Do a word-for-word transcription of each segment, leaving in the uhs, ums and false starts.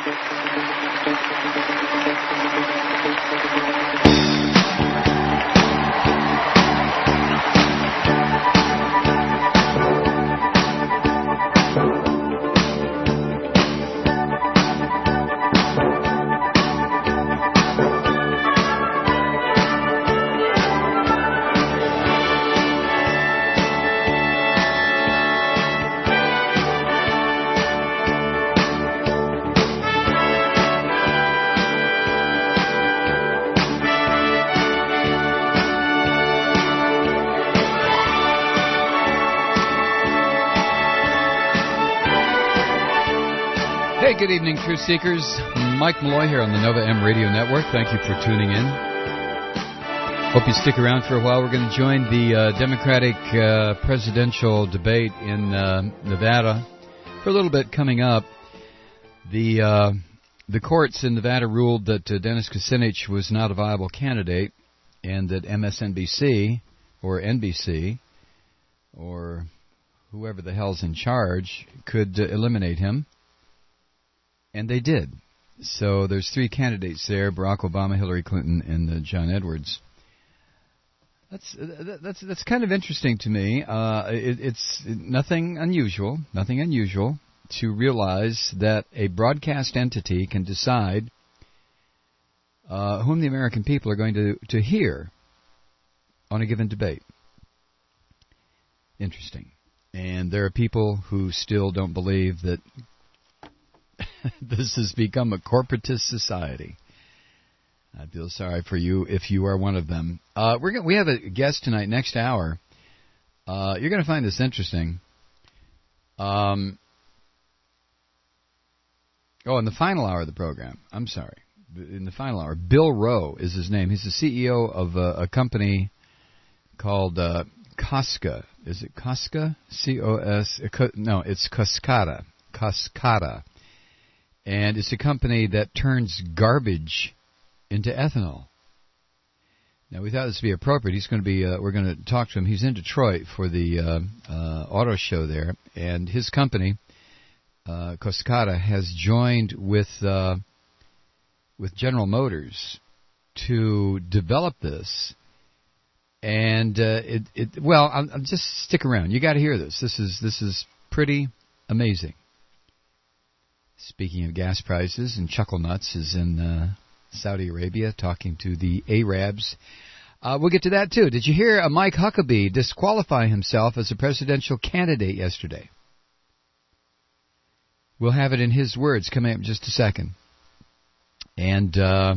Good evening, Truth Seekers. Mike Malloy here on the Nova M Radio Network. Thank you for tuning in. Hope you stick around for a while. We're going to join the uh, Democratic uh, presidential debate in uh, Nevada for a little bit coming up. The uh, the courts in Nevada ruled that uh, Dennis Kucinich was not a viable candidate and that M S N B C or N B C or whoever the hell's in charge could uh, eliminate him. And they did. So there's three candidates there: Barack Obama, Hillary Clinton, and uh, John Edwards. That's uh, that's that's kind of interesting to me. Uh, it, it's nothing unusual, nothing unusual to realize that a broadcast entity can decide uh, whom the American people are going to to hear on a given debate. Interesting. And there are people who still don't believe that this has become a corporatist society. I feel sorry for you if you are one of them. Uh, we're gonna, we have a guest tonight, next hour. Uh, you're going to find this interesting. Um, oh, in the final hour of the program. I'm sorry. In the final hour. Bill Rowe is his name. He's the C E O of a, a company called uh, Cosca. Is it Cosca? C O S... No, it's Cascada. Cascada. And it's a company that turns garbage into ethanol. Now, we thought this would be appropriate. He's going to be, uh, we're going to talk to him. He's in Detroit for the uh, uh, auto show there. And his company, uh, Cascada, has joined with uh, with General Motors to develop this. And, uh, it, it well, I'll, I'll just stick around. You got to hear this. This is This is pretty amazing. Speaking of gas prices, and Chuckle Nuts is in uh, Saudi Arabia talking to the Arabs. Uh, we'll get to that, too. Did you hear uh, Mike Huckabee disqualify himself as a presidential candidate yesterday? We'll have it in his words coming up in just a second. And uh,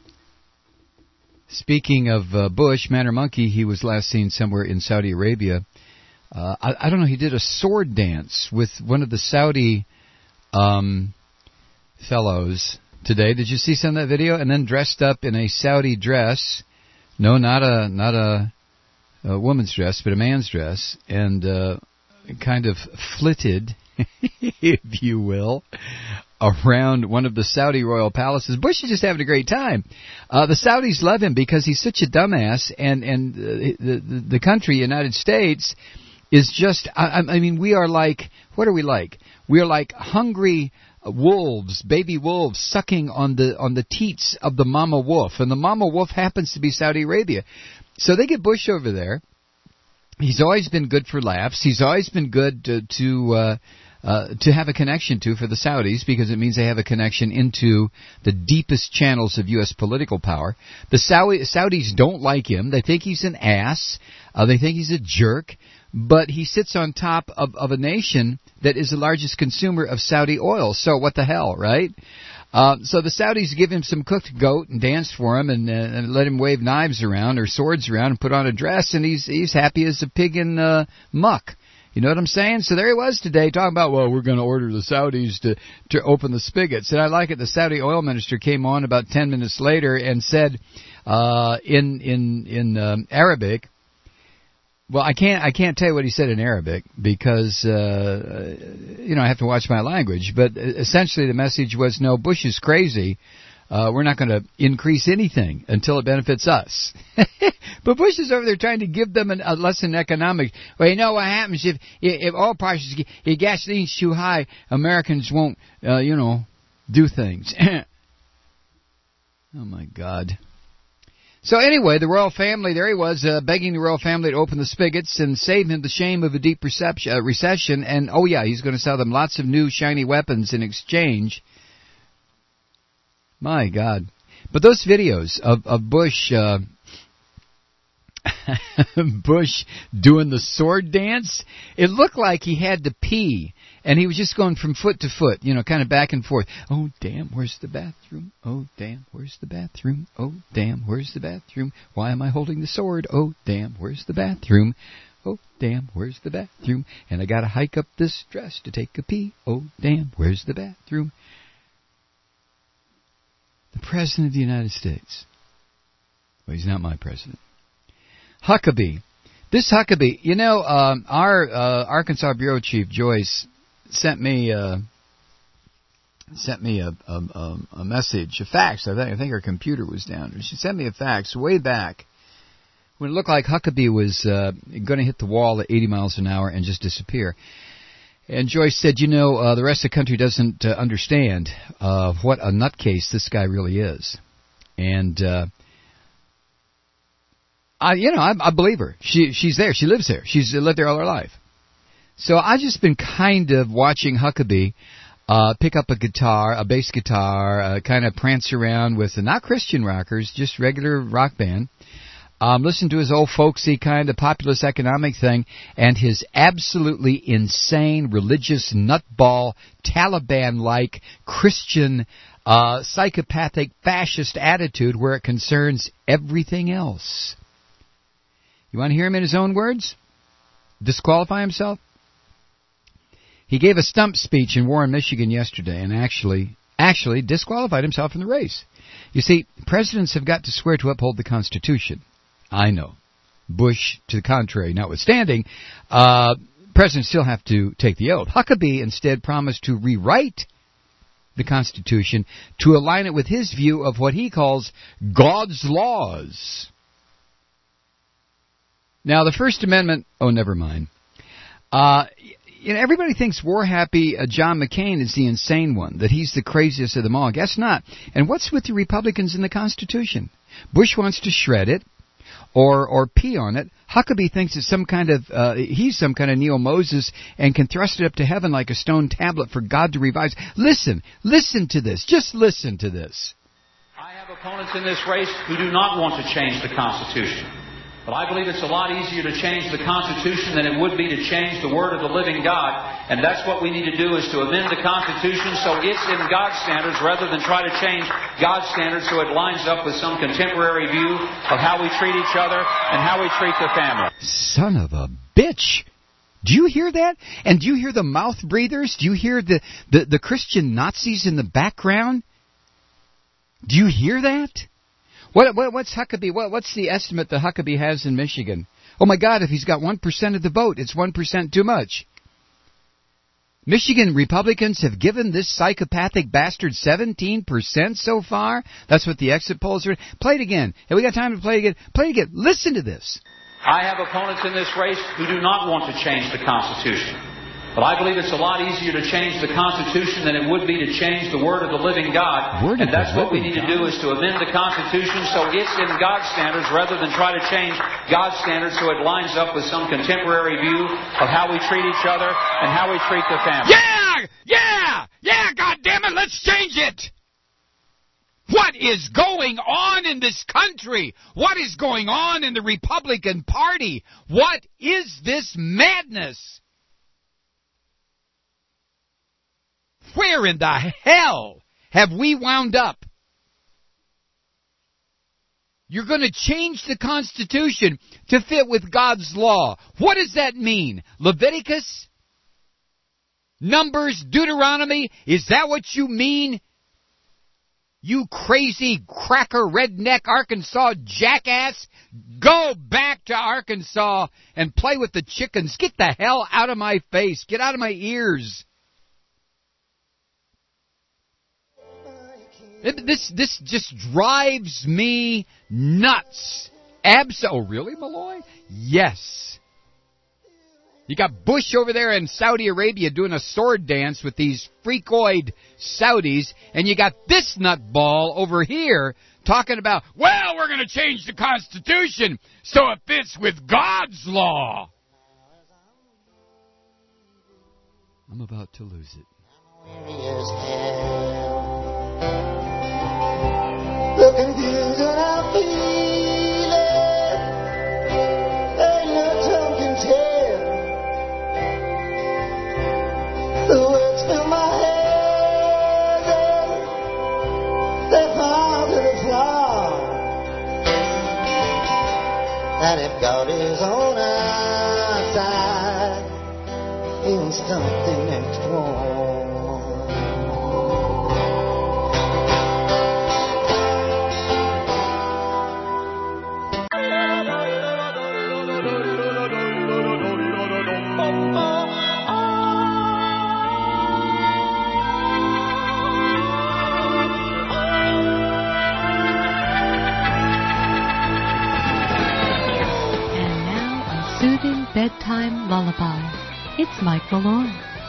speaking of uh, Bush, Man or Monkey, he was last seen somewhere in Saudi Arabia. Uh, I, I don't know, he did a sword dance with one of the Saudi... Um, fellows today. Did you see some of that video? And then dressed up in a Saudi dress. No, not a not a, a woman's dress, but a man's dress, and uh, kind of flitted, if you will, around one of the Saudi royal palaces. Bush is just having a great time. Uh, the Saudis love him because he's such a dumbass, and and uh, the, the the country, United States, is just. I, I mean, we are like. What are we like? We're like hungry wolves, baby wolves, sucking on the on the teats of the mama wolf, and the mama wolf happens to be Saudi Arabia. So they get Bush over there. He's always been good for laughs. He's always been good to to, uh, uh, to have a connection to for the Saudis, because it means they have a connection into the deepest channels of U S political power. The Saudi, Saudis don't like him. They think he's an ass. Uh, they think he's a jerk. But he sits on top of, of a nation that is the largest consumer of Saudi oil. So what the hell, right? Uh, so the Saudis give him some cooked goat and dance for him and, uh, and let him wave knives around or swords around and put on a dress, and he's he's happy as a pig in uh, muck. You know what I'm saying? So there he was today talking about, well, we're going to order the Saudis to, to open the spigots. And I like it. The Saudi oil minister came on about ten minutes later and said uh, in in in um, Arabic. Well, I can't I can't tell you what he said in Arabic because, uh, you know, I have to watch my language. But essentially the message was, no, Bush is crazy. Uh, we're not going to increase anything until it benefits us. But Bush is over there trying to give them an, a lesson in economics. Well, you know what happens if if oil prices, if gasoline's too high, Americans won't, uh, you know, do things. Oh, my God. So anyway, the royal family, there he was, uh, begging the royal family to open the spigots and save him the shame of a deep reception, uh, recession. And, oh, yeah, he's going to sell them lots of new shiny weapons in exchange. My God. But those videos of, of Bush... Uh, Bush doing the sword dance, it looked like he had to pee, and he was just going from foot to foot, you know, kind of back and forth. Oh, damn, where's the bathroom? Oh, damn, where's the bathroom? Oh, damn, where's the bathroom? Why am I holding the sword? Oh, damn, where's the bathroom? Oh, damn, where's the bathroom? And I got to hike up this dress to take a pee. Oh, damn, where's the bathroom? The President of the United States. Well, he's not my president. Huckabee. This Huckabee, you know, um, our uh, Arkansas Bureau Chief Joyce sent me uh, sent me a, a, a message, a fax. I think I think her computer was down. She sent me a fax way back when it looked like Huckabee was uh, going to hit the wall at eighty miles an hour and just disappear. And Joyce said, you know, uh, the rest of the country doesn't uh, understand uh, what a nutcase this guy really is, and. Uh, I, you know, I, I believe her. She, she's there. She lives there. She's lived there all her life. So I've just been kind of watching Huckabee uh, pick up a guitar, a bass guitar, uh, kind of prance around with, uh, not Christian rockers, just regular rock band. Um, listen to his old folksy kind of populist economic thing and his absolutely insane religious nutball, Taliban-like Christian uh, psychopathic fascist attitude where it concerns everything else. You want to hear him in his own words? Disqualify himself? He gave a stump speech in Warren, Michigan yesterday and actually actually disqualified himself from the race. You see, presidents have got to swear to uphold the Constitution. I know. Bush, to the contrary, notwithstanding, uh, presidents still have to take the oath. Huckabee instead promised to rewrite the Constitution to align it with his view of what he calls God's laws. Now, the First Amendment, oh, never mind. Uh, you know, everybody thinks war-happy uh, John McCain is the insane one, that he's the craziest of them all. Guess not. And what's with the Republicans in the Constitution? Bush wants to shred it or or pee on it. Huckabee thinks it's some kind of, uh, he's some kind of Neo-Moses and can thrust it up to heaven like a stone tablet for God to revise. Listen, listen to this. Just listen to this. I have opponents in this race who do not want to change the Constitution. But I believe it's a lot easier to change the Constitution than it would be to change the Word of the living God. And that's what we need to do, is to amend the Constitution so it's in God's standards rather than try to change God's standards so it lines up with some contemporary view of how we treat each other and how we treat the family. Son of a bitch! Do you hear that? And do you hear the mouth breathers? Do you hear the, the, the Christian Nazis in the background? Do you hear that? What, what, what's Huckabee? What, what's the estimate that Huckabee has in Michigan? Oh, my God, if he's got one percent of the vote, it's one percent too much. Michigan Republicans have given this psychopathic bastard seventeen percent so far. That's what the exit polls are. Play it again. Have we got time to play it again? Play it again. Listen to this. I have opponents in this race who do not want to change the Constitution. But I believe it's a lot easier to change the Constitution than it would be to change the Word of the living God. Word and that's what we need God. to do, is to amend the Constitution so it's in God's standards rather than try to change God's standards so it lines up with some contemporary view of how we treat each other and how we treat the family. Yeah! Yeah! Yeah, goddammit, let's change it! What is going on in this country? What is going on in the Republican Party? What is this madness? Where in the hell have we wound up? You're going to change the Constitution to fit with God's law. What does that mean? Leviticus? Numbers? Deuteronomy? Is that what you mean? You crazy cracker redneck Arkansas jackass? Go back to Arkansas and play with the chickens. Get the hell out of my face. Get out of my ears. This this just drives me nuts. Abs- oh, really, Malloy? Yes. You got Bush over there in Saudi Arabia doing a sword dance with these freakoid Saudis, and you got this nutball over here talking about, well, we're going to change the Constitution so it fits with God's law. I'm about to lose it. The confusion I feel, ain't no tongue can tell. The words fill my head, they fall to the floor. And if God is on our side, He will stop the next war. Bedtime Lullaby. It's Mike Malone.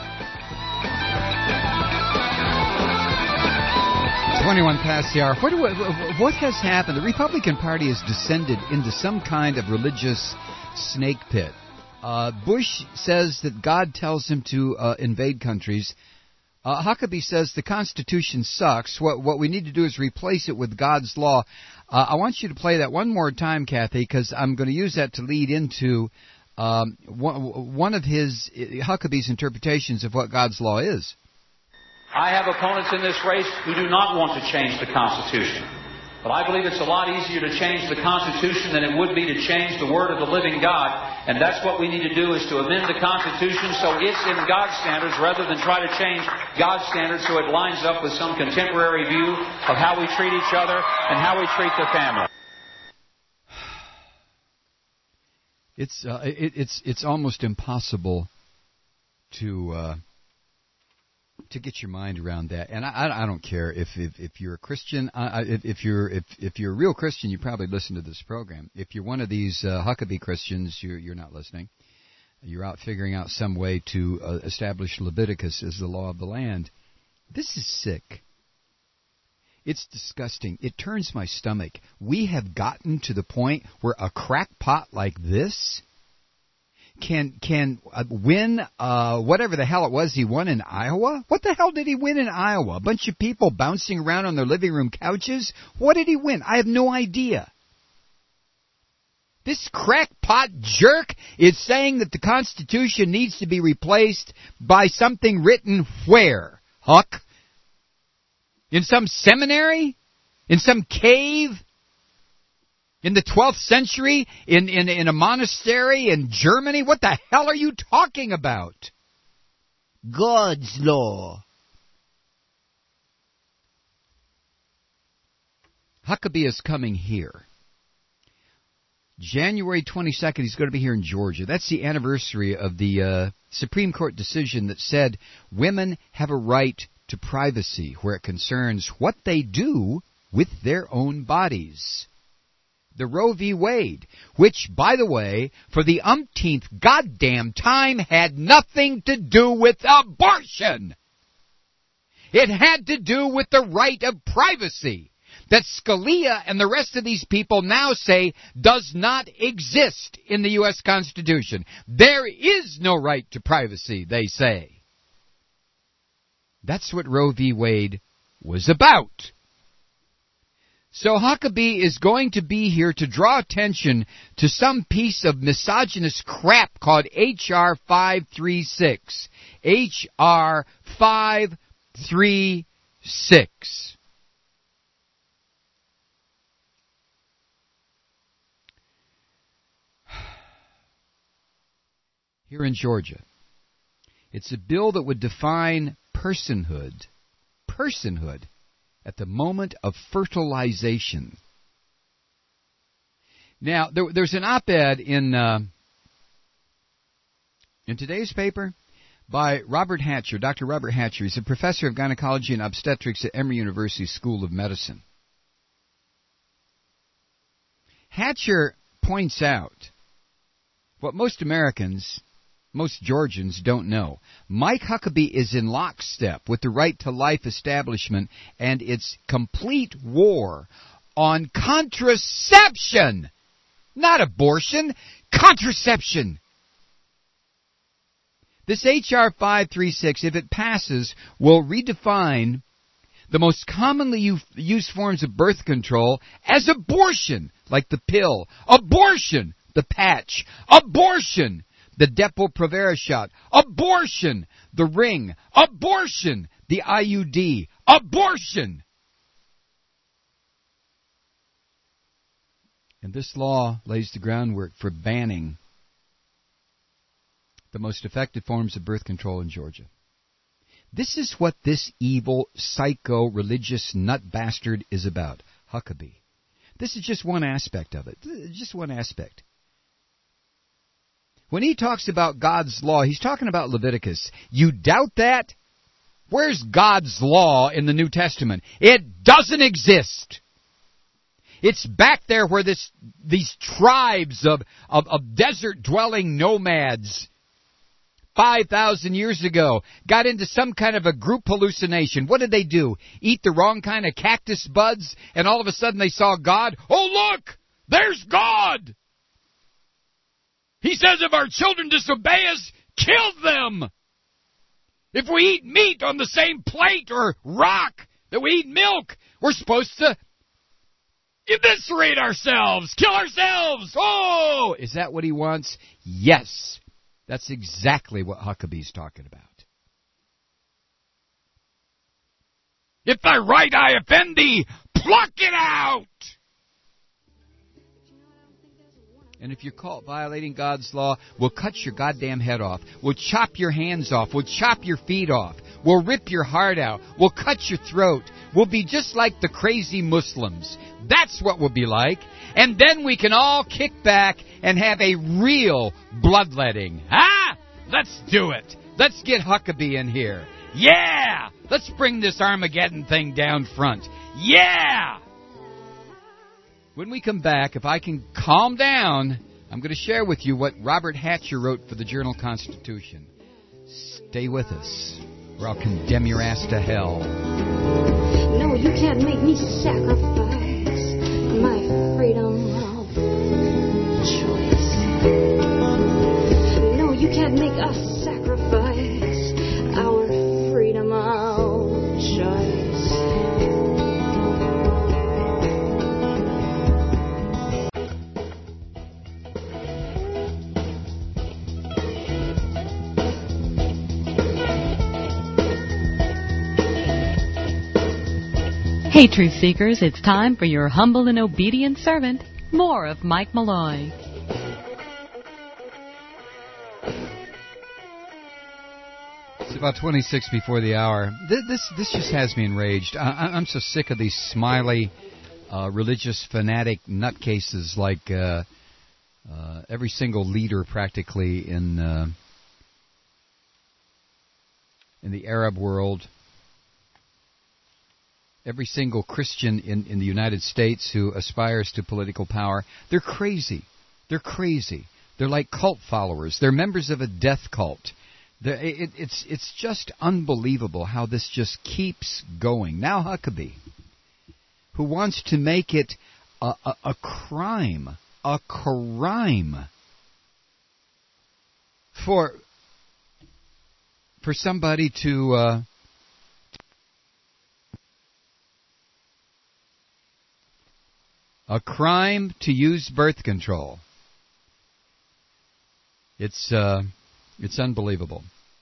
twenty-one past the hour. What, what, what has happened? The Republican Party has descended into some kind of religious snake pit. Uh, Bush says that God tells him to uh, invade countries. Uh, Huckabee says the Constitution sucks. What, what we need to do is replace it with God's law. Uh, I want you to play that one more time, Kathy, because I'm going to use that to lead into Um, one, one of his, Huckabee's interpretations of what God's law is. I have opponents in this race who do not want to change the Constitution. But I believe it's a lot easier to change the Constitution than it would be to change the Word of the living God. And that's what we need to do, is to amend the Constitution so it's in God's standards rather than try to change God's standards so it lines up with some contemporary view of how we treat each other and how we treat the family. It's uh, it, it's it's almost impossible to uh, to get your mind around that, and I, I don't care if if, if you're a Christian, uh, if, if you're if if you're a real Christian, you probably listen to this program. If you're one of these uh, Huckabee Christians, you're you're not listening. You're out figuring out some way to uh, establish Leviticus as the law of the land. This is sick. It's disgusting. It turns my stomach. We have gotten to the point where a crackpot like this can can uh, win uh, whatever the hell it was he won in Iowa. What the hell did he win in Iowa? A bunch of people bouncing around on their living room couches? What did he win? I have no idea. This crackpot jerk is saying that the Constitution needs to be replaced by something written where, Huck? In some seminary? In some cave? In the twelfth century? In, in, in a monastery in Germany? What the hell are you talking about? God's law. Huckabee is coming here. January twenty-second, he's going to be here in Georgia. That's the anniversary of the uh, Supreme Court decision that said women have a right to privacy where it concerns what they do with their own bodies. The Roe v. Wade, which, by the way, for the umpteenth goddamn time had nothing to do with abortion. It had to do with the right of privacy that Scalia and the rest of these people now say does not exist in the U S Constitution. There is no right to privacy, they say. That's what Roe v. Wade was about. So Huckabee is going to be here to draw attention to some piece of misogynist crap called H R five thirty-six. H R five thirty-six. Here in Georgia. It's a bill that would define personhood, personhood, at the moment of fertilization. Now, there, there's an op-ed in uh, in today's paper by Robert Hatcher, Doctor Robert Hatcher. He's a professor of gynecology and obstetrics at Emory University School of Medicine. Hatcher points out what most Americans, most Georgians don't know. Mike Huckabee is in lockstep with the right to life establishment and its complete war on contraception. Not abortion, contraception. This H R five thirty-six, if it passes, will redefine the most commonly used forms of birth control as abortion, like the pill, abortion, the patch, abortion, the Depo-Provera shot, abortion, the ring, abortion, the I U D, abortion. And this law lays the groundwork for banning the most effective forms of birth control in Georgia. This is what this evil, psycho, religious nut bastard is about, Huckabee. This is just one aspect of it, just one aspect. When he talks about God's law, he's talking about Leviticus. You doubt that? Where's God's law in the New Testament? It doesn't exist. It's back there where this these tribes of, of, of desert-dwelling nomads five thousand years ago got into some kind of a group hallucination. What did they do? Eat the wrong kind of cactus buds, and all of a sudden they saw God? Oh, look! There's God! He says if our children disobey us, kill them! If we eat meat on the same plate or rock that we eat milk, we're supposed to eviscerate ourselves, kill ourselves. Oh, is that what he wants? Yes, that's exactly what Huckabee's talking about. If thy right eye offend thee, pluck it out. And if you're caught violating God's law, we'll cut your goddamn head off. We'll chop your hands off. We'll chop your feet off. We'll rip your heart out. We'll cut your throat. We'll be just like the crazy Muslims. That's what we'll be like. And then we can all kick back and have a real bloodletting. Ah! Let's do it. Let's get Huckabee in here. Yeah! Let's bring this Armageddon thing down front. Yeah! When we come back, if I can calm down, I'm going to share with you what Robert Hatcher wrote for the Journal-Constitution. Stay with us, or I'll condemn your ass to hell. No, you can't make me sacrifice my freedom of choice. No, you can't make us sacrifice our freedom of choice. Hey, Truth Seekers, it's time for your humble and obedient servant, more of Mike Malloy. It's about twenty-six before the hour. This this, this just has me enraged. I, I'm so sick of these smiley, uh, religious fanatic nutcases like uh, uh, every single leader practically in uh, in the Arab world. Every single Christian in, in the United States who aspires to political power, they're crazy. They're crazy. They're like cult followers. They're members of a death cult. It, it's, it's just unbelievable how this just keeps going. Now Huckabee, who wants to make it a, a, a crime, a crime for, for somebody to... Uh, A crime to use birth control. It's uh, it's unbelievable.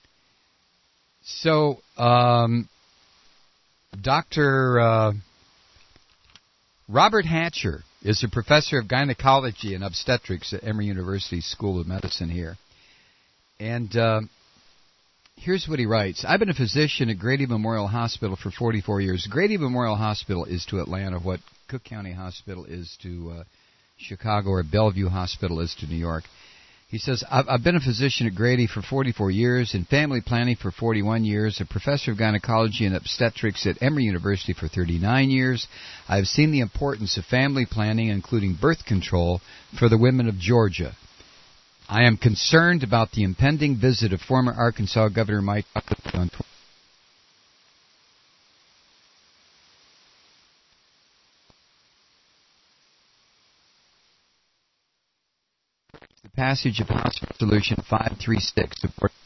So, um, Doctor Uh, Robert Hatcher is a professor of gynecology and obstetrics at Emory University School of Medicine here. And uh, here's what he writes. I've been a physician at Grady Memorial Hospital for forty-four years. Grady Memorial Hospital is to Atlanta what Cook County Hospital is to uh, Chicago, or Bellevue Hospital is to New York. He says, I've, I've been a physician at Grady for forty-four years, in family planning for forty-one years, a professor of gynecology and obstetrics at Emory University for thirty-nine years. I've seen the importance of family planning, including birth control, for the women of Georgia. I am concerned about the impending visit of former Arkansas Governor Mike Huckabee on the passage of House Resolution five three six.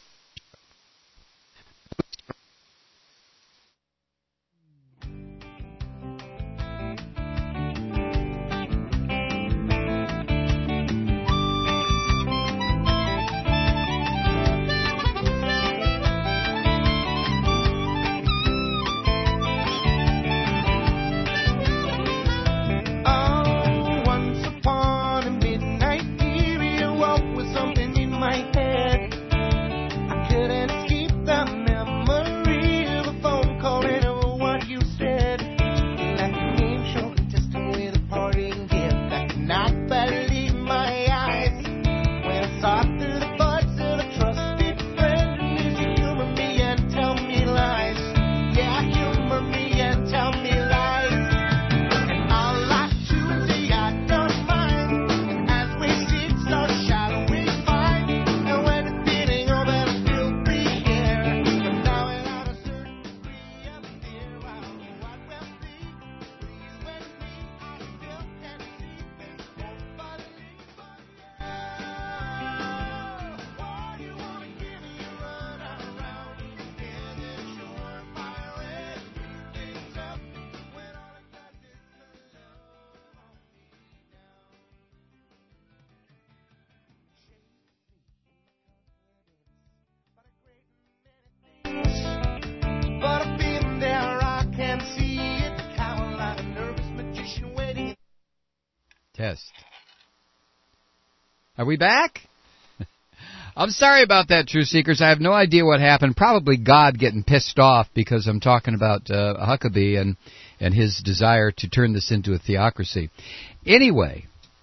Test. Are we back? I'm sorry about that, True Seekers. I have no idea what happened. Probably God getting pissed off because I'm talking about uh, Huckabee and, and his desire to turn this into a theocracy. Anyway,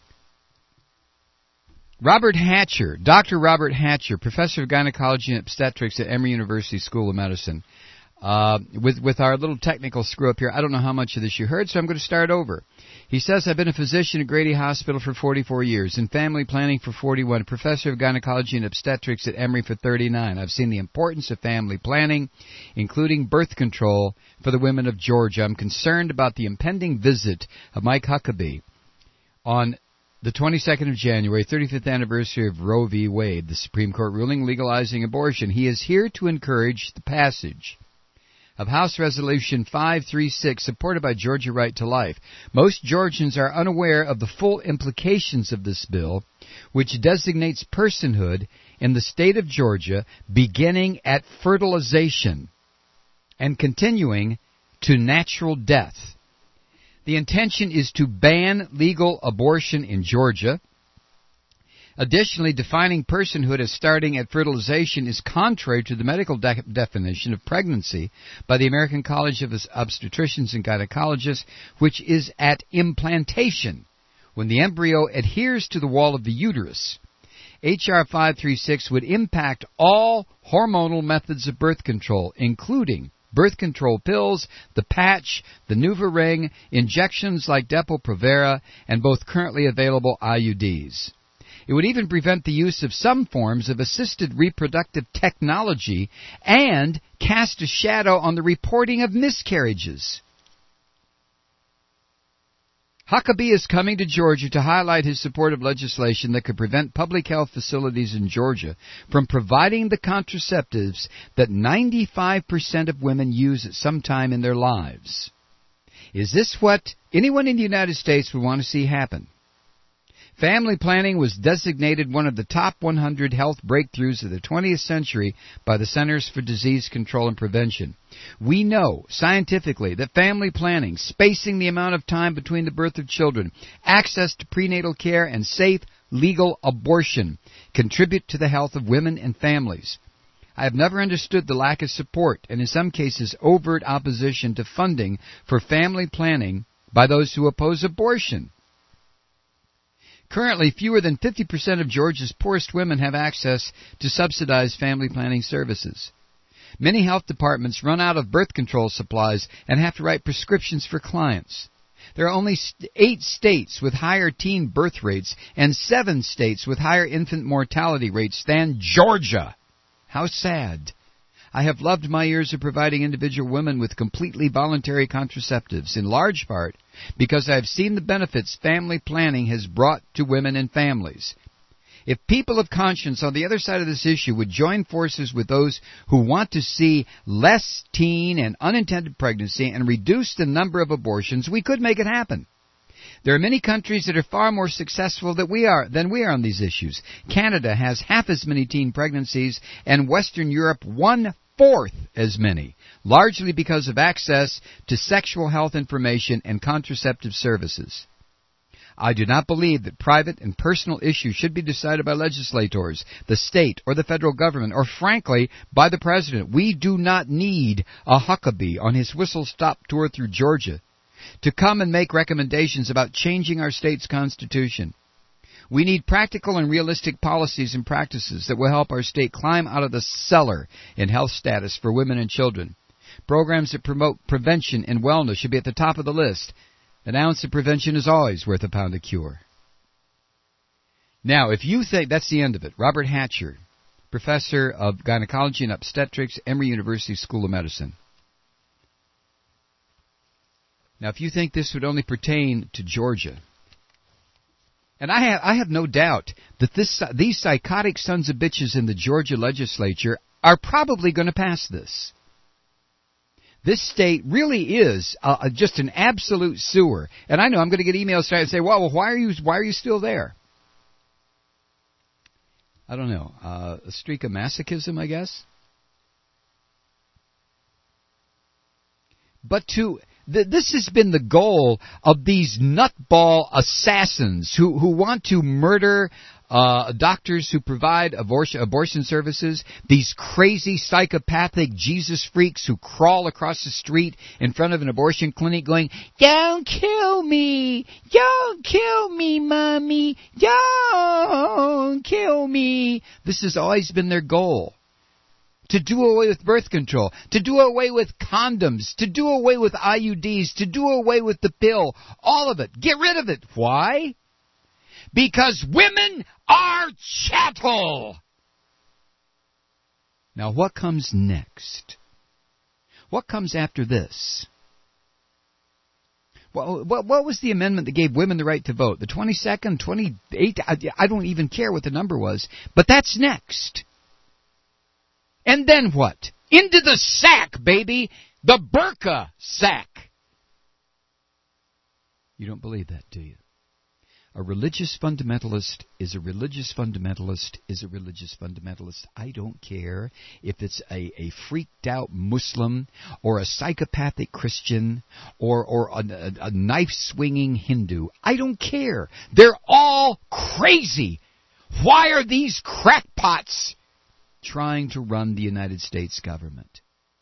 Robert Hatcher, Doctor Robert Hatcher, professor of gynecology and obstetrics at Emory University School of Medicine. Uh, with, with our little technical screw-up here, I don't know how much of this you heard, so I'm going to start over. He says, I've been a physician at Grady Hospital for forty-four years, in family planning for forty-one, professor of gynecology and obstetrics at Emory for thirty-nine. I've seen the importance of family planning, including birth control for the women of Georgia. I'm concerned about the impending visit of Mike Huckabee on the twenty-second of January, thirty-fifth anniversary of Roe v. Wade, the Supreme Court ruling legalizing abortion. He is here to encourage the passage of House Resolution five three six, supported by Georgia Right to Life. Most Georgians are unaware of the full implications of this bill, which designates personhood in the state of Georgia beginning at fertilization and continuing to natural death. The intention is to ban legal abortion in Georgia. Additionally, defining personhood as starting at fertilization is contrary to the medical de- definition of pregnancy by the American College of Obstetricians and Gynecologists, which is at implantation, when the embryo adheres to the wall of the uterus. H R five three six would impact all hormonal methods of birth control, including birth control pills, the patch, the NuvaRing, injections like Depo-Provera, and both currently available I U Ds. It would even prevent the use of some forms of assisted reproductive technology and cast a shadow on the reporting of miscarriages. Huckabee is coming to Georgia to highlight his support of legislation that could prevent public health facilities in Georgia from providing the contraceptives that ninety-five percent of women use at some time in their lives. Is this what anyone in the United States would want to see happen? Family planning was designated one of the top one hundred health breakthroughs of the twentieth century by the Centers for Disease Control and Prevention. We know scientifically that family planning, spacing the amount of time between the birth of children, access to prenatal care, and safe, legal abortion contribute to the health of women and families. I have never understood the lack of support and in some cases overt opposition to funding for family planning by those who oppose abortion. Currently, fewer than fifty percent of Georgia's poorest women have access to subsidized family planning services. Many health departments run out of birth control supplies and have to write prescriptions for clients. There are only eight states with higher teen birth rates and seven states with higher infant mortality rates than Georgia. How sad. I have loved my years of providing individual women with completely voluntary contraceptives, in large part because I have seen the benefits family planning has brought to women and families. If people of conscience on the other side of this issue would join forces with those who want to see less teen and unintended pregnancy and reduce the number of abortions, we could make it happen. There are many countries that are far more successful than we are than we are on these issues. Canada has half as many teen pregnancies, and Western Europe one-fourth as many, largely because of access to sexual health information and contraceptive services. I do not believe that private and personal issues should be decided by legislators, the state, or the federal government, or frankly, by the president. We do not need a Huckabee on his whistle-stop tour through Georgia to come and make recommendations about changing our state's constitution. We need practical and realistic policies and practices that will help our state climb out of the cellar in health status for women and children. Programs that promote prevention and wellness should be at the top of the list. An ounce of prevention is always worth a pound of cure. Now, if you think that's the end of it, Robert Hatcher, professor of gynecology and obstetrics, Emory University School of Medicine. Now, if you think this would only pertain to Georgia, and I have, I have no doubt that this, these psychotic sons of bitches in the Georgia legislature are probably going to pass this. This state really is uh, just an absolute sewer. And I know I'm going to get emails trying to say, well, well, why are you why are you still there? I don't know. Uh, a streak of masochism, I guess. But to th- this has been the goal of these nutball assassins who, who want to murder uh, doctors who provide abortion, abortion services, these crazy psychopathic Jesus freaks who crawl across the street in front of an abortion clinic going, "Don't kill me! Don't kill me, Mommy! Don't kill me!" This has always been their goal. To do away with birth control, to do away with condoms, to do away with I U Ds, to do away with the pill, all of it. Get rid of it. Why? Because women are chattel. Now, what comes next? What comes after this? Well, what, what was the amendment that gave women the right to vote? The twenty-second, twenty-eighth? I, I don't even care what the number was, but that's next. And then what? Into the sack, baby. The burqa sack. You don't believe that, do you? A religious fundamentalist is a religious fundamentalist is a religious fundamentalist. I don't care if it's a, a freaked-out Muslim or a psychopathic Christian or, or a, a, a knife-swinging Hindu. I don't care. They're all crazy. Why are these crackpots trying to run the United States government?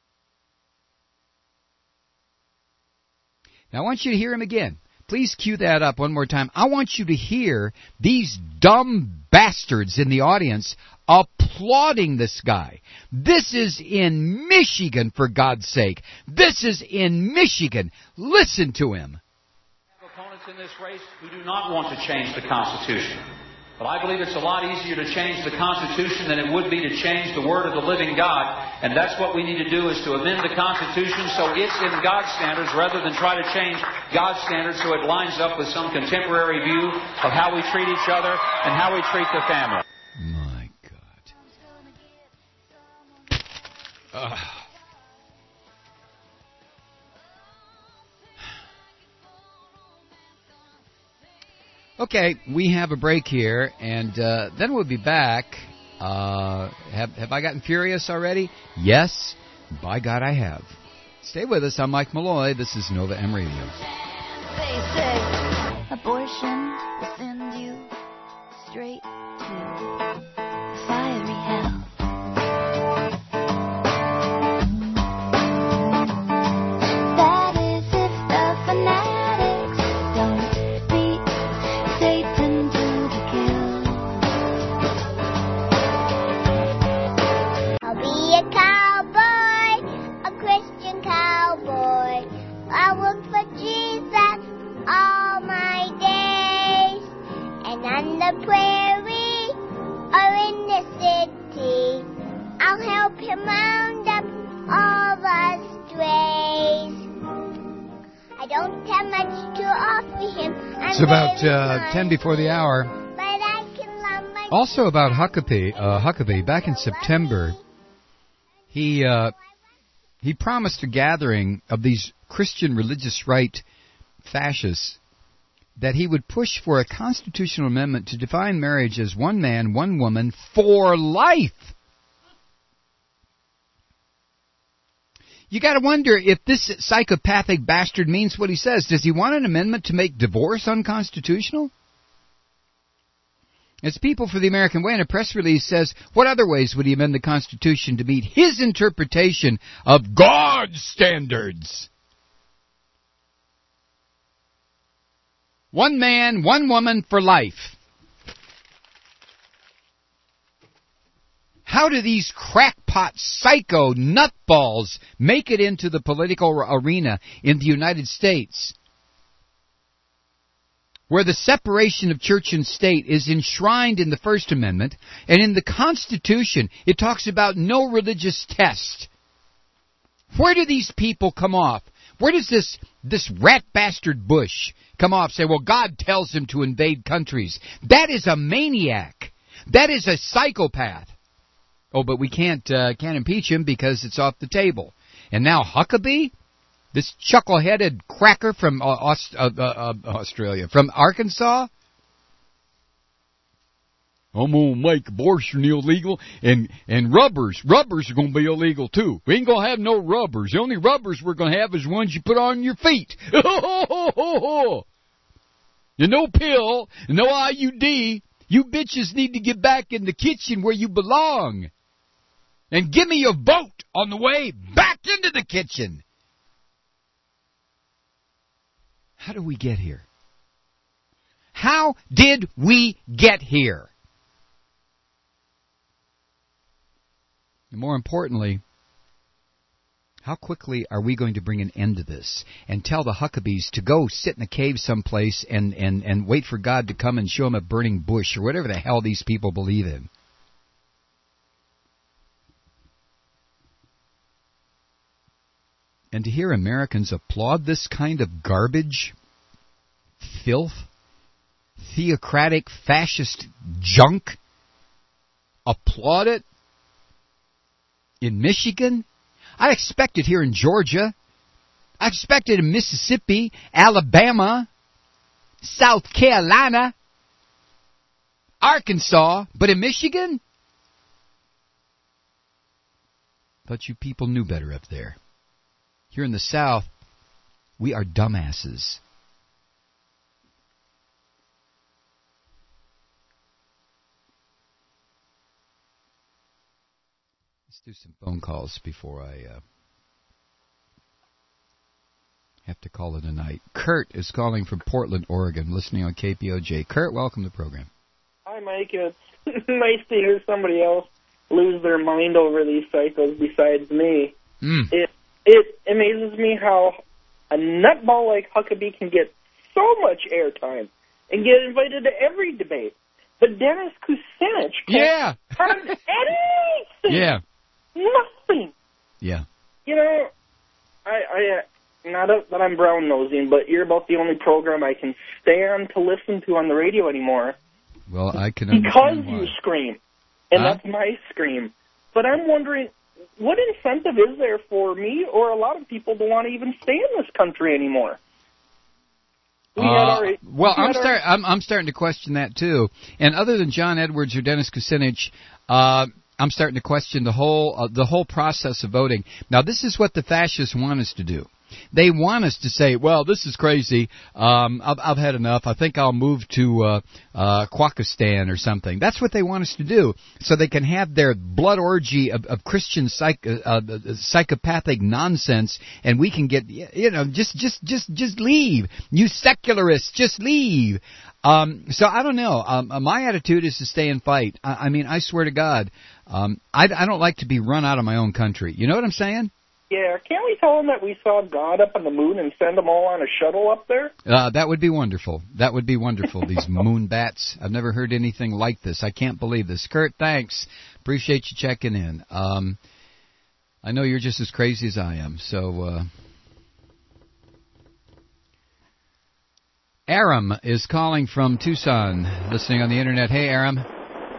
Now, I want you to hear him again. Please cue that up one more time. I want you to hear these dumb bastards in the audience applauding this guy. This is in Michigan, for God's sake. This is in Michigan. Listen to him. We have opponents in this race who do not want to change the Constitution. But I believe it's a lot easier to change the Constitution than it would be to change the Word of the living God. And that's what we need to do, is to amend the Constitution so it's in God's standards rather than try to change God's standards so it lines up with some contemporary view of how we treat each other and how we treat the family. My God. Ugh. Okay, we have a break here, and uh, then we'll be back. Uh, have, have I gotten furious already? Yes, by God I have. Stay with us. I'm Mike Malloy. This is Nova M Radio. They say abortion will send you straight to fiery hell. That is if the fanatics don't beat Satan to the kill. I'll be a cowboy, a Christian cowboy. I work for Jesus much to offer him. I'm It's about very uh, sorry, ten before the hour. But I can love my Also about Huckabee, uh, Huckabee, back in September, he uh, he promised a gathering of these Christian religious right fascists that he would push for a constitutional amendment to define marriage as one man, one woman for life. You got to wonder if this psychopathic bastard means what he says. Does he want an amendment to make divorce unconstitutional? As People for the American Way in a press release says, what other ways would he amend the Constitution to meet his interpretation of God's standards? One man, one woman for life. How do these crackpot psycho nutballs make it into the political arena in the United States, where the separation of church and state is enshrined in the First Amendment, and in the Constitution it talks about no religious test? Where do these people come off? Where does this this rat bastard Bush come off and say, well, God tells him to invade countries? That is a maniac. That is a psychopath. Oh, but we can't uh, can't impeach him because it's off the table. And now Huckabee, this chuckle-headed cracker from uh, Aust- uh, uh, uh, Australia, from Arkansas, I'm going to make abortion illegal, and, and rubbers, rubbers are going to be illegal too. We ain't going to have no rubbers. The only rubbers we're going to have is ones you put on your feet. And no pill, no I U D. You bitches need to get back in the kitchen where you belong. And give me your vote on the way back into the kitchen. How did we get here? How did we get here? And more importantly, how quickly are we going to bring an end to this and tell the Huckabees to go sit in a cave someplace and, and, and wait for God to come and show them a burning bush or whatever the hell these people believe in? And to hear Americans applaud this kind of garbage, filth, theocratic, fascist junk, applaud it in Michigan, I expect it here in Georgia, I expect it in Mississippi, Alabama, South Carolina, Arkansas, but in Michigan? Thought you people knew better up there. Here in the South, we are dumbasses. Let's do some phone calls before I uh, have to call it a night. Kurt is calling from Portland, Oregon, listening on K P O J. Kurt, welcome to the program. Hi, Mike. It's nice to hear somebody else lose their mind over these cycles besides me. Mm. It it amazes me how a nutball like Huckabee can get so much airtime and get invited to every debate. But Dennis Kucinich yeah. can't have anything. Yeah. Nothing. Yeah. You know, I, I uh, not a, that I'm brown nosing, but you're about the only program I can stand to listen to on the radio anymore. Well, I can because understand why. you scream, and huh? that's my scream. But I'm wondering, what incentive is there for me or a lot of people to want to even stay in this country anymore? We Uh, had our, well, we I'm, had our- start, I'm, I'm starting to question that, too. And other than John Edwards or Dennis Kucinich, uh, I'm starting to question the whole uh, the whole process of voting. Now, this is what the fascists want us to do. They want us to say, well, this is crazy. Um, I've, I've had enough. I think I'll move to uh, uh, Kwakistan or something. That's what they want us to do, so they can have their blood orgy of, of Christian psych, uh, uh, psychopathic nonsense, and we can get, you know, just just just just leave. You secularists, just leave. Um, so I don't know. Um, my attitude is to stay and fight. I, I mean, I swear to God, um, I, I don't like to be run out of my own country. You know what I'm saying? Yeah, can't we tell them that we saw God up on the moon and send them all on a shuttle up there? Uh, that would be wonderful. That would be wonderful, these moon bats. I've never heard anything like this. I can't believe this. Kurt, thanks. Appreciate you checking in. Um, I know you're just as crazy as I am, so... Uh, Aram is calling from Tucson, listening on the internet. Hey, Aram. All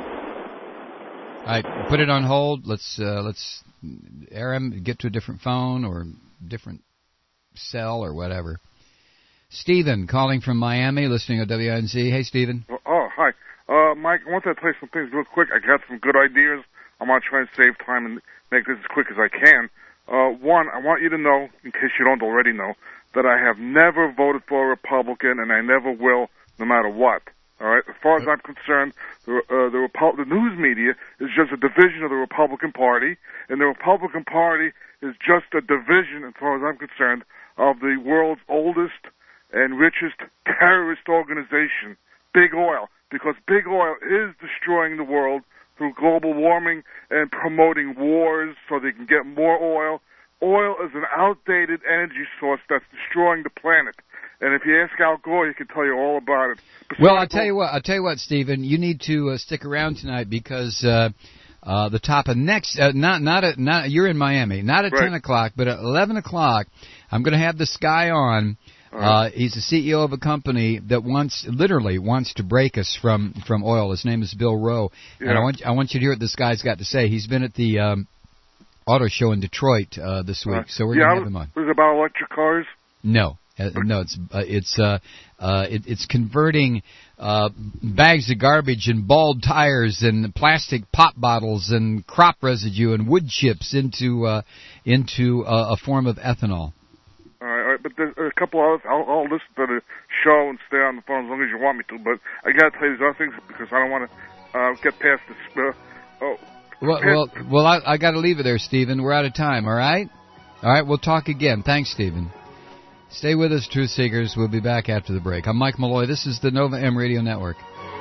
right, put it on hold. Let's uh, let's Aram get to a different phone or different cell or whatever. Stephen calling from Miami, listening on W I N Z. Hey, Stephen. Oh, hi, uh, Mike. I wanted to tell you some things real quick. I got some good ideas. I'm gonna try and save time and make this as quick as I can. Uh, one, I want you to know, in case you don't already know, that I have never voted for a Republican, and I never will, no matter what. All right. As far as I'm concerned, the uh, the, Repu- the news media is just a division of the Republican Party, and the Republican Party is just a division, as far as I'm concerned, of the world's oldest and richest terrorist organization, Big Oil, because Big Oil is destroying the world through global warming and promoting wars so they can get more oil. Oil is an outdated energy source that's destroying the planet. And if you ask Al Gore, he can tell you all about it. Besides, well, I'll tell you what, I'll tell you what, Stephen, you need to uh, stick around tonight because uh, uh, the top of next, uh, not not at, not you're in Miami, not at right. ten o'clock, but at eleven o'clock, I'm going to have this guy on. Uh, he's the C E O of a company that wants, literally wants to break us from, from oil. His name is Bill Rowe, yeah. and I want I want you to hear what this guy's got to say. He's been at the um, auto show in Detroit uh, this week, uh, so we're yeah, going to have him on. Was it about electric cars? No, uh, no, it's uh, it's uh, uh, it, it's converting uh, bags of garbage and bald tires and plastic pop bottles and crop residue and wood chips into uh, into uh, a form of ethanol. All right, all right, but there's a couple others. I'll, I'll listen to the show and stay on the phone as long as you want me to. But I got to tell you these other things because I don't want to uh, get past this. Uh, oh, well, past well, well, I, I got to leave it there, Stephen. We're out of time. All right, all right. We'll talk again. Thanks, Stephen. Stay with us, Truth Seekers. We'll be back after the break. I'm Mike Malloy. This is the Nova M Radio Network.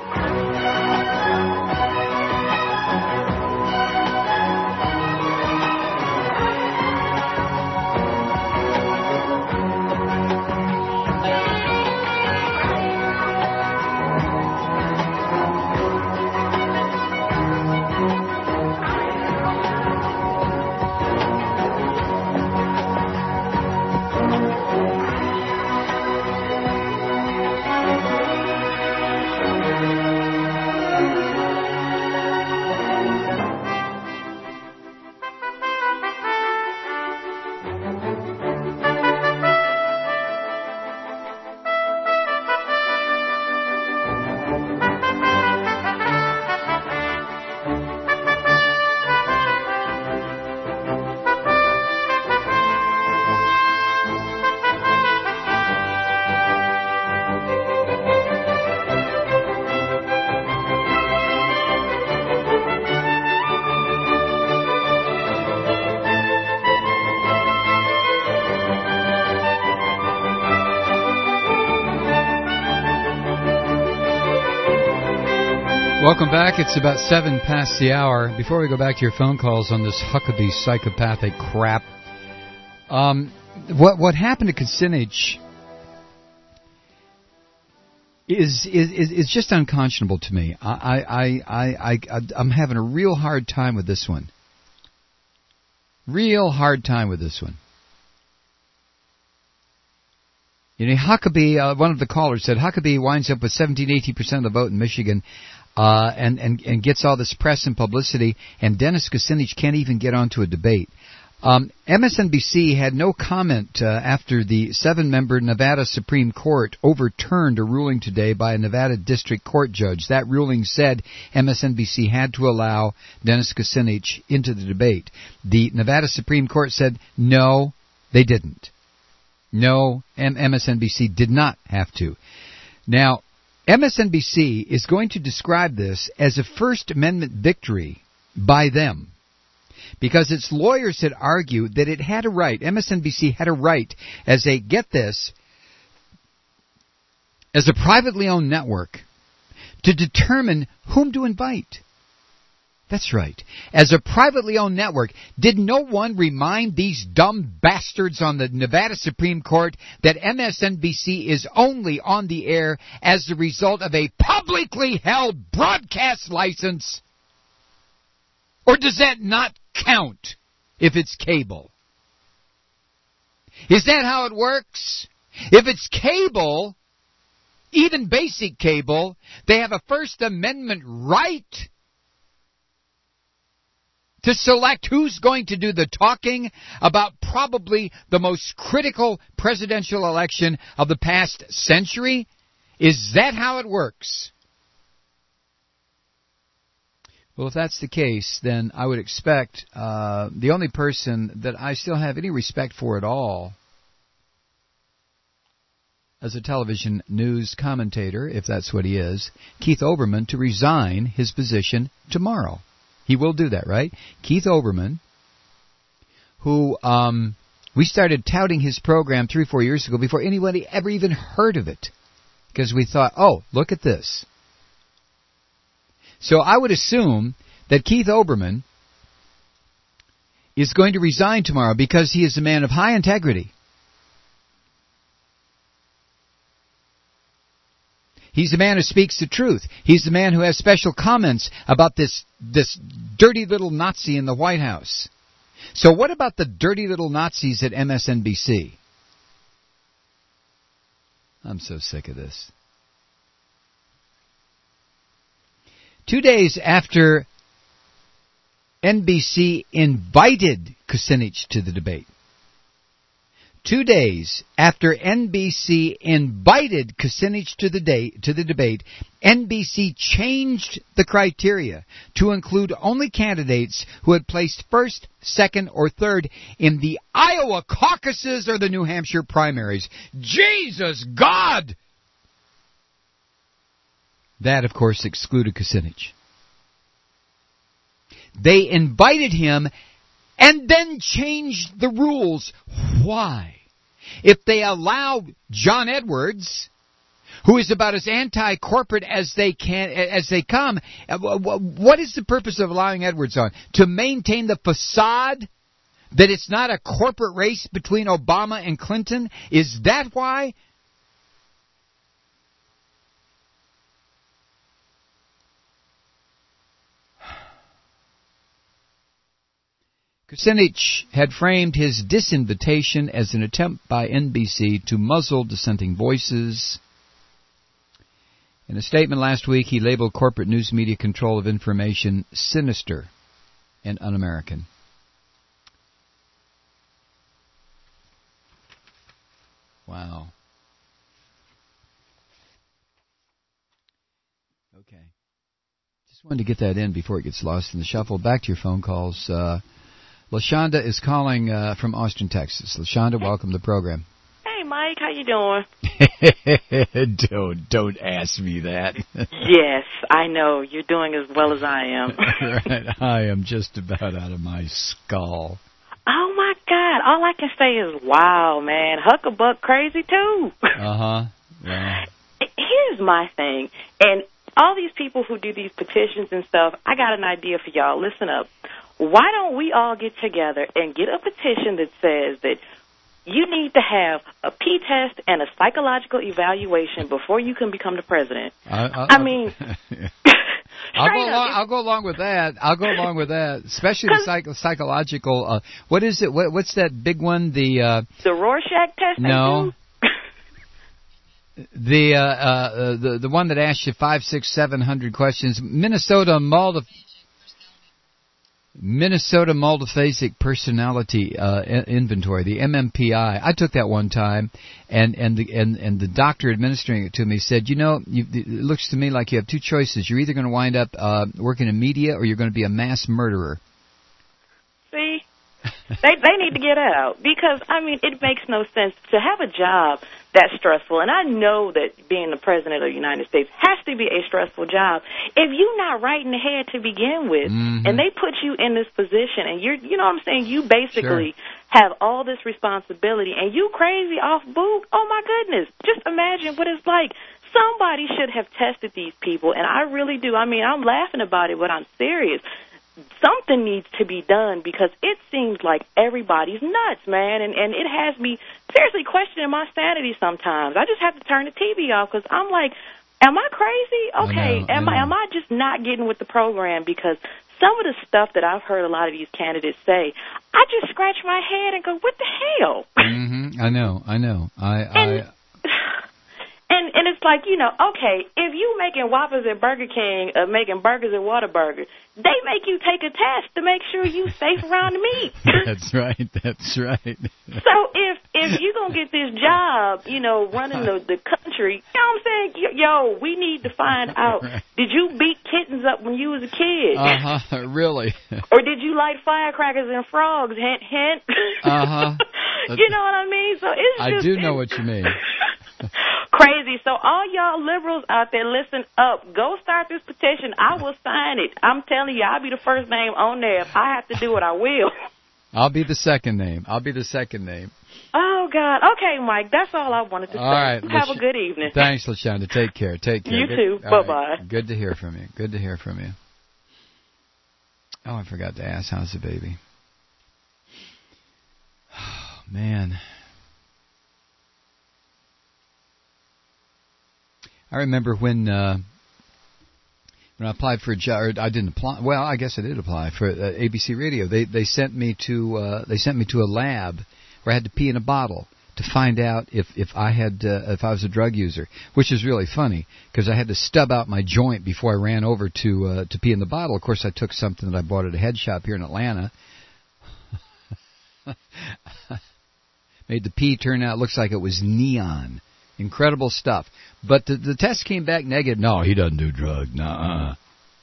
Welcome back. It's about seven past the hour. Before we go back to your phone calls on this Huckabee psychopathic crap, um, what what happened to Kucinich is is is, is just unconscionable to me. I I, I I I I'm having a real hard time with this one. Real hard time with this one. You know, Huckabee, uh, one of the callers said, Huckabee winds up with seventeen, eighteen percent of the vote in Michigan uh, and, and, and gets all this press and publicity, and Dennis Kucinich can't even get onto a debate. Um, M S N B C had no comment uh, after the seven-member Nevada Supreme Court overturned a ruling today by a Nevada District Court judge. That ruling said M S N B C had to allow Dennis Kucinich into the debate. The Nevada Supreme Court said no, they didn't. No, M S N B C did not have to. Now, M S N B C is going to describe this as a First Amendment victory by them, because its lawyers had argued that it had a right, M S N B C had a right as a, get this, as a privately owned network to determine whom to invite. That's right. As a privately owned network, did no one remind these dumb bastards on the Nevada Supreme Court that M S N B C is only on the air as the result of a publicly held broadcast license? Or does that not count if it's cable? Is that how it works? If it's cable, even basic cable. They have a First Amendment right to select who's going to do the talking about probably the most critical presidential election of the past century? Is that how it works? Well, if that's the case, then I would expect uh, the only person that I still have any respect for at all as a television news commentator, if that's what he is, Keith Olbermann, to resign his position tomorrow. He will do that, right? Keith Olbermann, who um, we started touting his program three, four years ago before anybody ever even heard of it, because we thought, oh, look at this. So I would assume that Keith Olbermann is going to resign tomorrow because he is a man of high integrity. He's the man who speaks the truth. He's the man who has special comments about this this dirty little Nazi in the White House. So what about the dirty little Nazis at M S N B C? I'm so sick of this. Two days after N B C invited Kucinich to the debate, Two days after N B C invited Kucinich to the day, to the debate, N B C changed the criteria to include only candidates who had placed first, second, or third in the Iowa caucuses or the New Hampshire primaries. Jesus God! That, of course, excluded Kucinich. They invited him and then changed the rules. Why? If they allow John Edwards, who is about as anti-corporate as they can, as they come, what is the purpose of allowing Edwards on? To maintain the facade that it's not a corporate race between Obama and Clinton? Is that why? Kucinich had framed his disinvitation as an attempt by N B C to muzzle dissenting voices. In a statement last week, he labeled corporate news media control of information sinister and un-American. Wow. Okay. Just wanted to get that in before it gets lost in the shuffle. Back to your phone calls. Uh, LaShonda is calling uh, from Austin, Texas. LaShonda, welcome to the program. Hey, Mike, how you doing? don't don't ask me that. Yes, I know. You're doing as well as I am. Right, I am just about out of my skull. Oh, my God. All I can say is, wow, man. Huckabuck crazy, too. Uh-huh. Yeah. Here's my thing. And all these people who do these petitions and stuff, I got an idea for y'all. Listen up. Why don't we all get together and get a petition that says that you need to have a P-test and a psychological evaluation before you can become the president? I, I, I mean, I'll go, up, along, I'll go along with that. I'll go along with that, especially the psych, psychological. Uh, what is it? What, what's that big one? The uh, the Rorschach test. No. the uh, uh, the the one that asks you five, six, seven hundred questions. Minnesota Multi. Minnesota Multiphasic Personality uh, Inventory, the M M P I. I took that one time, and and the and, and the doctor administering it to me said, you know, you, it looks to me like you have two choices. You're either going to wind up uh, working in media, or you're going to be a mass murderer. See, they they need to get out, because I mean, it makes no sense to have a job that's stressful. And I know that being the president of the United States has to be a stressful job. If you're not right in the head to begin with, mm-hmm. and they put you in this position, and you're, you know what I'm saying, you basically sure. have all this responsibility, and you crazy off boot, oh my goodness, just imagine what it's like. Somebody should have tested these people, and I really do. I mean, I'm laughing about it, but I'm serious. Something needs to be done, because it seems like everybody's nuts, man, and, and it has me seriously questioning my sanity sometimes. I just have to turn the T V off, because I'm like, am I crazy? Okay, I know, am I, I am I just not getting with the program? Because some of the stuff that I've heard a lot of these candidates say, I just scratch my head and go, what the hell? Mm-hmm. I know, I know. I... And, I And and And it's like, you know, okay, if you making Whoppers at Burger King or making burgers at Whataburger, they make you take a test to make sure you safe around the meat. That's right. That's right. So if if you're going to get this job, you know, running the, the country, you know what I'm saying? Yo, we need to find out, right. Did you beat kittens up when you was a kid? Uh-huh, really? Or did you light firecrackers and frogs? Hint, hint. Uh-huh. You know what I mean? So it's I just, do know what you mean. Crazy. So all y'all liberals out there, listen up. Go start this petition. I will sign it. I'm telling you, I'll be the first name on there. If I have to do it, I will. I'll be the second name. I'll be the second name. Oh, God. Okay, Mike, that's all I wanted to all say. Right, Have Lash- a good evening. Thanks, LaShonda. Take care. Take care. You good, too. Bye-bye. Right. Good to hear from you. Good to hear from you. Oh, I forgot to ask, how's the baby? Oh, man. I remember when uh, when I applied for a job, or I didn't apply. Well, I guess I did apply for uh, A B C Radio. They they sent me to uh, they sent me to a lab where I had to pee in a bottle to find out if if I had uh, if I was a drug user, which is really funny because I had to stub out my joint before I ran over to uh, to pee in the bottle. Of course, I took something that I bought at a head shop here in Atlanta. Made the pee turn out looks like it was neon. Incredible stuff. But the, the test came back negative. No, he doesn't do drugs. Nuh-uh.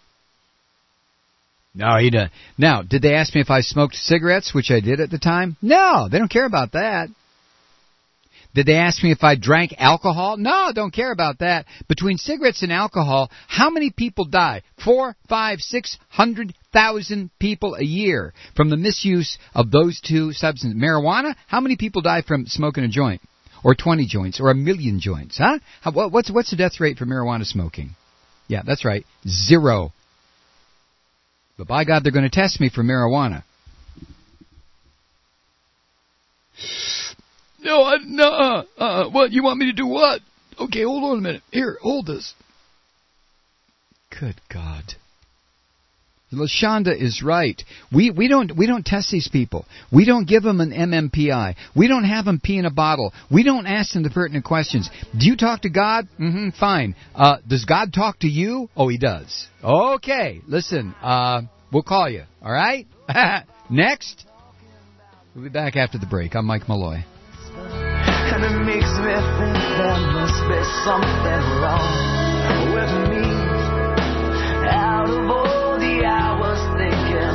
No, he doesn't. Now, did they ask me if I smoked cigarettes, which I did at the time? No, they don't care about that. Did they ask me if I drank alcohol? No, don't care about that. Between cigarettes and alcohol, how many people die? Four, five, six hundred thousand people a year from the misuse of those two substances. Marijuana, how many people die from smoking a joint? Or twenty joints, or a million joints, huh? How, what, what's what's the death rate for marijuana smoking? Yeah, that's right, zero. But by God, they're going to test me for marijuana. No, I, no, uh, uh, what? You want me to do what? Okay, hold on a minute. Here, hold this. Good God. LaShonda is right. We we don't we don't test these people. We don't give them an M M P I. We don't have them pee in a bottle. We don't ask them the pertinent questions. Do you talk to God? Mm-hmm, fine. Uh, does God talk to you? Oh, He does. Okay, listen. Uh, we'll call you. All right. Next. We'll be back after the break. I'm Mike Malloy. And it makes me think there must be something wrong with me. Out of all the hours thinking,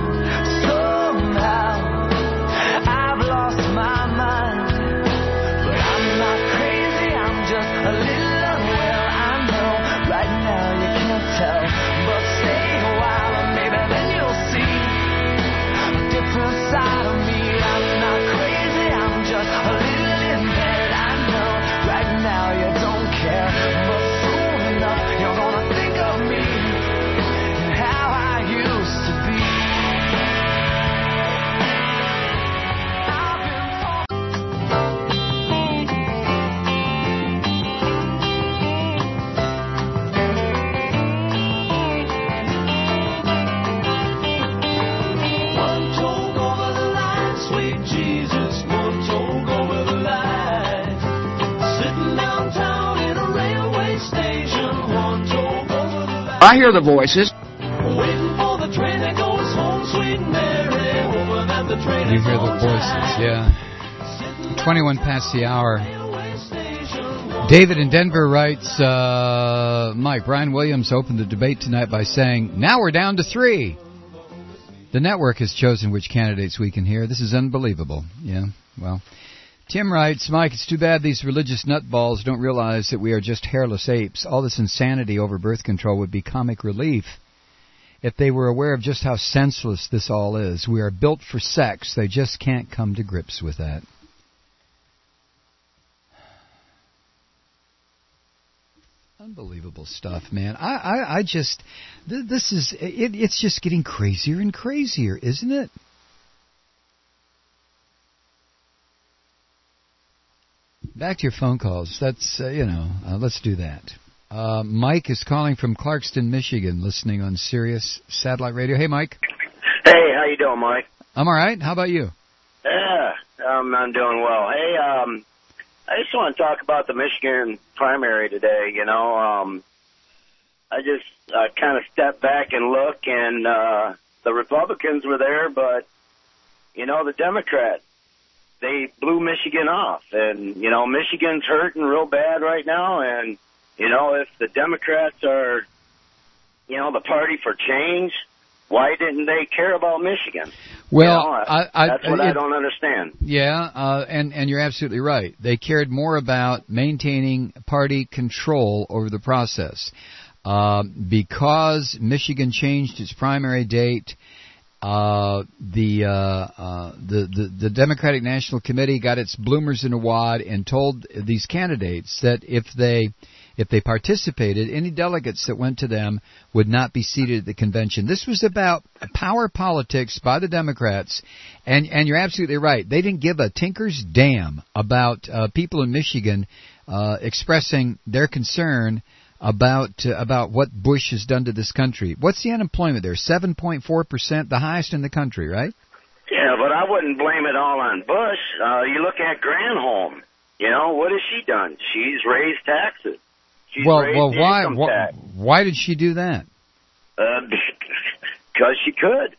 somehow I've lost my mind. But I'm not crazy, I'm just a little unwell. I know right now you can't tell, but stay a while and maybe then you'll see a different side of me. I'm not crazy, I'm just a little impaired. I know right now you don't care, but soon enough you're gonna think of me. I hear the voices. You hear the voices, yeah. twenty-one past the hour. David in Denver writes, uh, Mike, Brian Williams opened the debate tonight by saying, now we're down to three. The network has chosen which candidates we can hear. This is unbelievable. Yeah, well. Tim writes, Mike, it's too bad these religious nutballs don't realize that we are just hairless apes. All this insanity over birth control would be comic relief if they were aware of just how senseless this all is. We are built for sex. They just can't come to grips with that. Unbelievable stuff, man. I, I, I just, th- this is, it, it's just getting crazier and crazier, isn't it? Back to your phone calls. That's, uh, you know, uh, let's do that. Uh, Mike is calling from Clarkston, Michigan, listening on Sirius Satellite Radio. Hey, Mike. Hey, how you doing, Mike? I'm all right. How about you? Yeah, um, I'm doing well. Hey, um, I just want to talk about the Michigan primary today. You know, um, I just uh, kind of stepped back and look, and uh, the Republicans were there, but, you know, the Democrats, they blew Michigan off. And, you know, Michigan's hurting real bad right now, and, you know, if the Democrats are, you know, the party for change, why didn't they care about Michigan? Well, you know, I, I, that's what it, I don't understand. Yeah, uh, and, and you're absolutely right. They cared more about maintaining party control over the process. Uh, because Michigan changed its primary date, uh, the, uh, uh, the the the Democratic National Committee got its bloomers in a wad and told these candidates that if they if they participated, any delegates that went to them would not be seated at the convention. This was about power politics by the Democrats, and and you're absolutely right. They didn't give a tinker's damn about uh, people in Michigan uh, expressing their concern about uh, about what Bush has done to this country. What's the unemployment there? seven point four percent, the highest in the country, right? Yeah, but I wouldn't blame it all on Bush. Uh, you look at Granholm. You know, what has she done? She's raised taxes. She's well, raised well, why, income why, tax. why did she do that? Uh, because she could.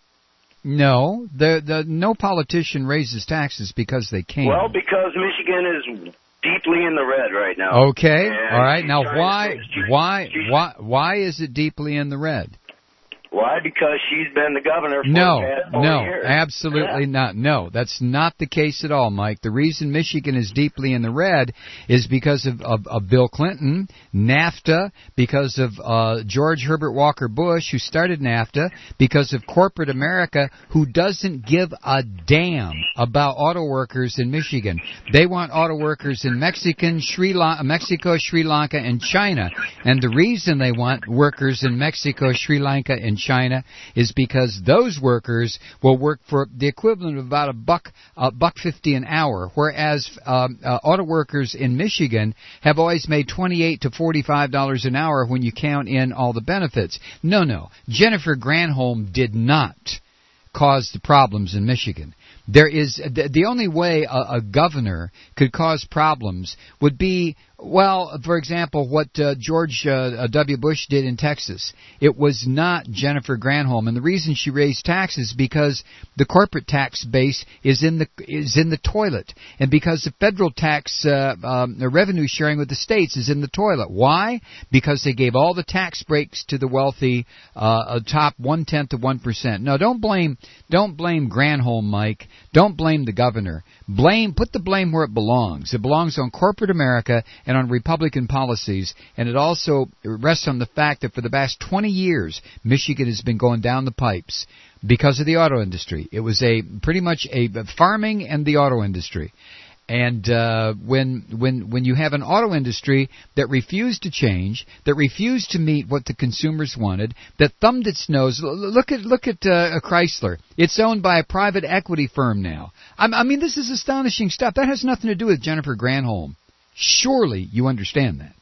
No, the the no politician raises taxes because they can. Well, because Michigan is deeply in the red right now. Okay, and all right. Now, to- why, she's- why, she's- why, why is it deeply in the red? Why? Because she's been the governor for No, the past four no, years. absolutely Yeah. not. No, that's not the case at all, Mike. The reason Michigan is deeply in the red is because of, of, of Bill Clinton, NAFTA, because of uh, George Herbert Walker Bush, who started NAFTA, because of corporate America, who doesn't give a damn about auto workers in Michigan. They want auto workers in Mexican, Sri Lanka, Mexico, Sri Lanka, and China. And the reason they want workers in Mexico, Sri Lanka, and China is because those workers will work for the equivalent of about a buck, a buck fifty an hour, whereas um, uh, auto workers in Michigan have always made twenty-eight to forty-five dollars an hour when you count in all the benefits. No, no, Jennifer Granholm did not cause the problems in Michigan. There is the, the only way a, a governor could cause problems would be, well, for example, what uh, George uh, W. Bush did in Texas. It was not Jennifer Granholm, and the reason she raised taxes because the corporate tax base is in the is in the toilet, and because the federal tax uh, um, the revenue sharing with the states is in the toilet. Why? Because they gave all the tax breaks to the wealthy, uh, top one tenth of one percent. No, don't blame don't blame Granholm, Mike. Don't blame the governor. Blame, put the blame where it belongs. It belongs on corporate America and on Republican policies, and it also rests on the fact that for the past twenty years, Michigan has been going down the pipes because of the auto industry. It was a pretty much a farming and the auto industry. And uh, when when when you have an auto industry that refused to change, that refused to meet what the consumers wanted, that thumbed its nose. Look at look at uh, Chrysler. It's owned by a private equity firm now. I, I mean, this is astonishing stuff. That has nothing to do with Jennifer Granholm. Surely you understand that.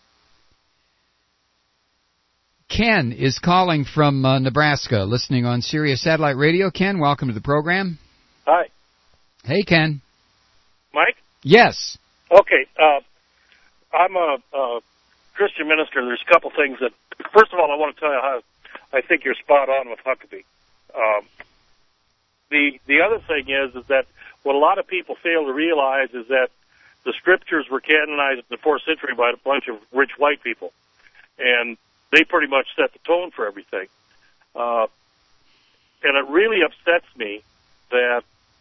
Ken is calling from uh, Nebraska, listening on Sirius Satellite Radio. Ken, welcome to the program. Hi. Hey, Ken. Mike? Yes. Okay. Uh, I'm a, a Christian minister. There's a couple things that, first of all, I want to tell you how I think you're spot on with Huckabee. Um, the the other thing is is that what a lot of people fail to realize is that the scriptures were canonized in the fourth century by a bunch of rich white people, and they pretty much set the tone for everything. Uh, and it really upsets me that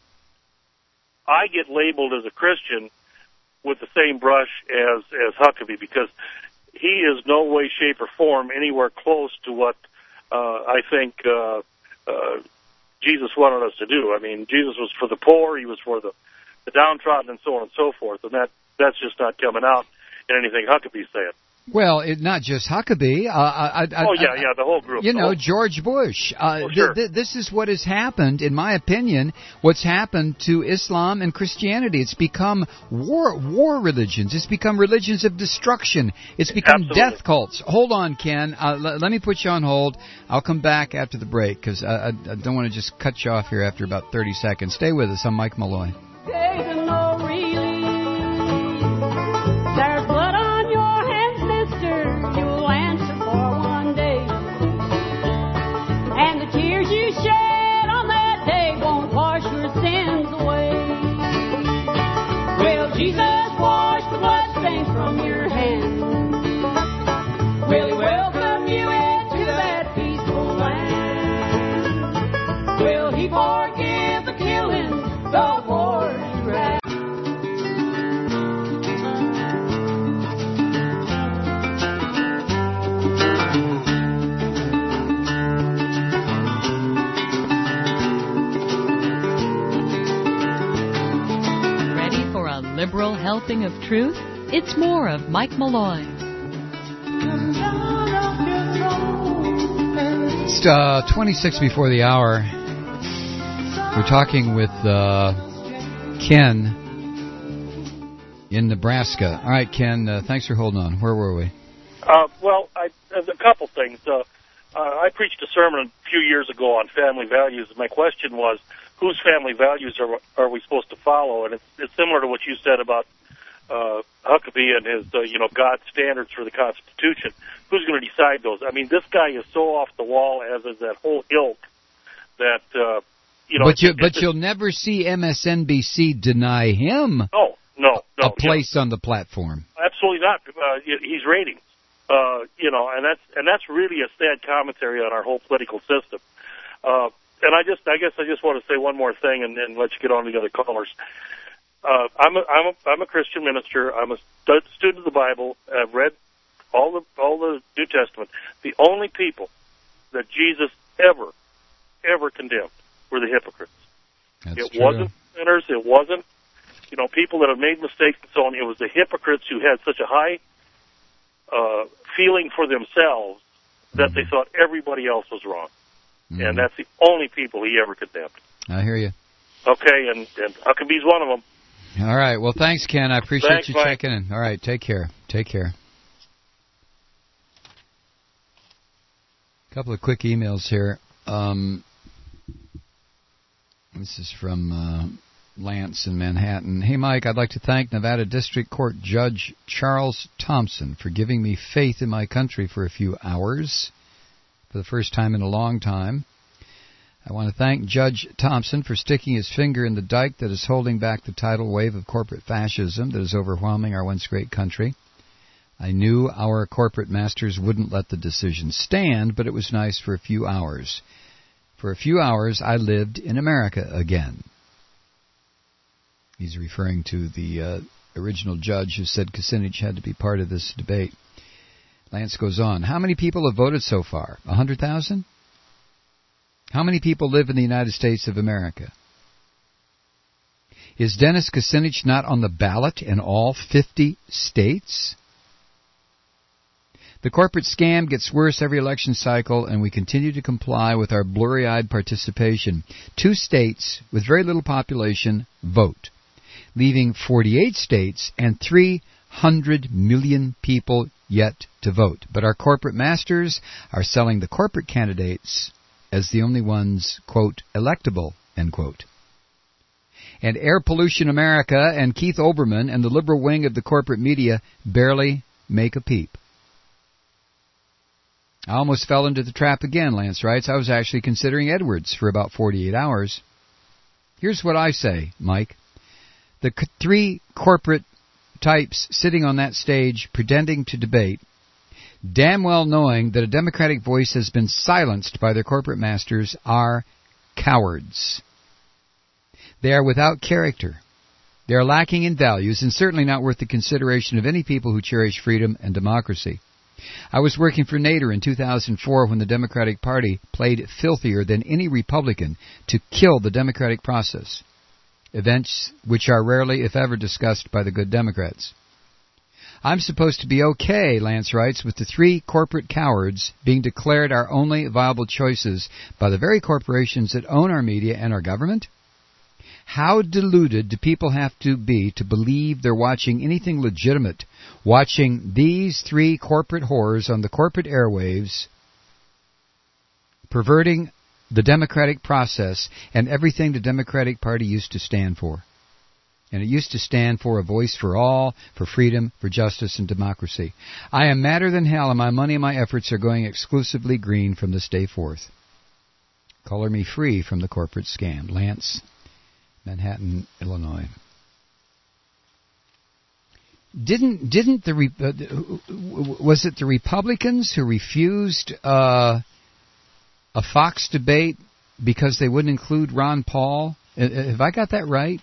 I get labeled as a Christian with the same brush as, as Huckabee, because he is no way, shape, or form anywhere close to what uh, I think uh, uh, Jesus wanted us to do. I mean, Jesus was for the poor, he was for the, the downtrodden, and so on and so forth, and that that's just not coming out in anything Huckabee's saying. Well, it, not just Huckabee. Uh, I, I, oh, yeah, I, yeah, the whole group. You know, whole... George Bush. Uh, oh, sure. th- th- this is what has happened, in my opinion, what's happened to Islam and Christianity. It's become war war religions. It's become religions of destruction. It's become Absolutely. death cults. Hold on, Ken. Uh, l- let me put you on hold. I'll come back after the break, because I, I, I don't want to just cut you off here after about thirty seconds. Stay with us. I'm Mike Malloy. Take no relief. helping of truth? It's more of Mike Malloy. It's uh, twenty-six before the hour. We're talking with uh, Ken in Nebraska. All right, Ken, uh, thanks for holding on. Where were we? Uh, well, I, a couple things. Uh, uh, I preached a sermon a few years ago on family values. My question was, whose family values are are we supposed to follow? And it's, it's similar to what you said about uh, Huckabee and his, uh, you know, God standards for the Constitution. Who's going to decide those? I mean, this guy is so off the wall, as is that whole ilk, that, uh, you know... But, you, it, but it, you'll never see M S N B C deny him no, no, no, a place you know, on the platform. Absolutely not. Uh, he's ratings. Uh, you know, and that's and that's really a sad commentary on our whole political system. Uh, and I just, I guess, I just want to say one more thing, and then let you get on to the other callers. Uh, I'm a, I'm a, I'm a Christian minister. I'm a stu- student of the Bible. I've read all the all the New Testament. The only people that Jesus ever, ever condemned were the hypocrites. That's it true. wasn't sinners. It wasn't, you know, people that have made mistakes and so on. It was the hypocrites who had such a high uh, feeling for themselves that mm-hmm. they thought everybody else was wrong. Mm-hmm. And that's the only people he ever condemned. I hear you. Okay, and, and Huckabee's one of them. All right. Well, thanks, Ken. I appreciate thanks, you Mike. checking in. All right. Take care. Take care. A couple of quick emails here. Um, this is from uh, Lance in Manhattan. Hey, Mike, I'd like to thank Nevada District Court Judge Charles Thompson for giving me faith in my country for a few hours for the first time in a long time. I want to thank Judge Thompson for sticking his finger in the dike that is holding back the tidal wave of corporate fascism that is overwhelming our once great country. I knew our corporate masters wouldn't let the decision stand, but it was nice for a few hours. For a few hours, I lived in America again. He's referring to the uh, original judge who said Kucinich had to be part of this debate. Lance goes on. How many people have voted so far? A hundred thousand? How many people live in the United States of America? Is Dennis Kucinich not on the ballot in all fifty states? The corporate scam gets worse every election cycle, and we continue to comply with our blurry-eyed participation. Two states with very little population vote, leaving forty-eight states and three hundred million people yet to vote. But our corporate masters are selling the corporate candidates as the only ones, quote, electable, end quote. And Air Pollution America and Keith Olbermann and the liberal wing of the corporate media barely make a peep. I almost fell into the trap again, Lance writes. I was actually considering Edwards for about forty-eight hours. Here's what I say, Mike. The c- three corporate types sitting on that stage pretending to debate, damn well knowing that a Democratic voice has been silenced by their corporate masters, are cowards. They are without character. They are lacking in values and certainly not worth the consideration of any people who cherish freedom and democracy. I was working for Nader in two thousand four when the Democratic Party played filthier than any Republican to kill the democratic process, events which are rarely, if ever, discussed by the good Democrats. I'm supposed to be okay, Lance writes, with the three corporate cowards being declared our only viable choices by the very corporations that own our media and our government? How deluded do people have to be to believe they're watching anything legitimate, watching these three corporate whores on the corporate airwaves, perverting the democratic process and everything the Democratic Party used to stand for? And it used to stand for a voice for all, for freedom, for justice, and democracy. I am madder than hell, and my money and my efforts are going exclusively green from this day forth. Color me free from the corporate scam. Lance, Manhattan, Illinois. Didn't didn't the uh, was it the Republicans who refused uh, a Fox debate because they wouldn't include Ron Paul? Uh, have I got that right?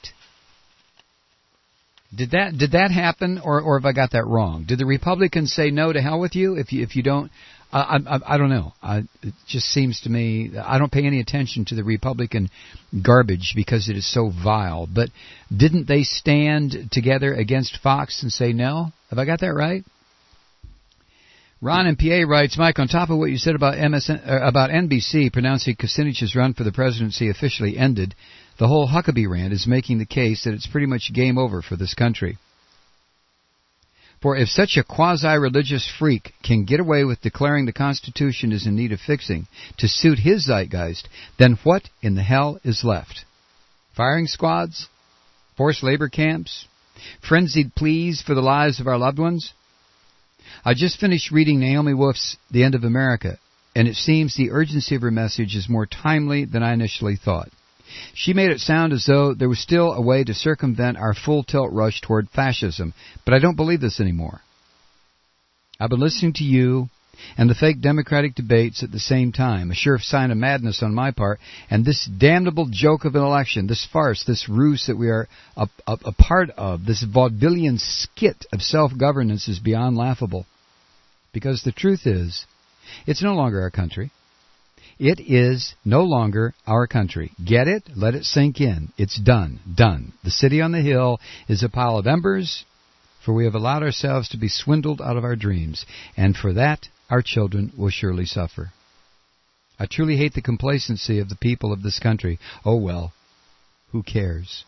Did that did that happen, or or have I got that wrong? Did the Republicans say no, to hell with you if you if you don't I, I, I don't know. I, it just seems to me, I don't pay any attention to the Republican garbage because it is so vile. But didn't they stand together against Fox and say no? Have I got that right? Ron in P A writes, Mike, on top of what you said about M S N, uh, about N B C pronouncing Kucinich's run for the presidency officially ended, the whole Huckabee rant is making the case that it's pretty much game over for this country. For if such a quasi-religious freak can get away with declaring the Constitution is in need of fixing to suit his zeitgeist, then what in the hell is left? Firing squads? Forced labor camps? Frenzied pleas for the lives of our loved ones? I just finished reading Naomi Wolf's The End of America, and it seems the urgency of her message is more timely than I initially thought. She made it sound as though there was still a way to circumvent our full-tilt rush toward fascism, but I don't believe this anymore. I've been listening to you and the fake Democratic debates at the same time, a sure sign of madness on my part, and this damnable joke of an election, this farce, this ruse that we are a, a, a part of, this vaudevillian skit of self-governance is beyond laughable. Because the truth is, it's no longer our country. It is no longer our country. Get it? Let it sink in. It's done. Done. The city on the hill is a pile of embers, for we have allowed ourselves to be swindled out of our dreams, and for that our children will surely suffer. I truly hate the complacency of the people of this country. Oh well, who cares?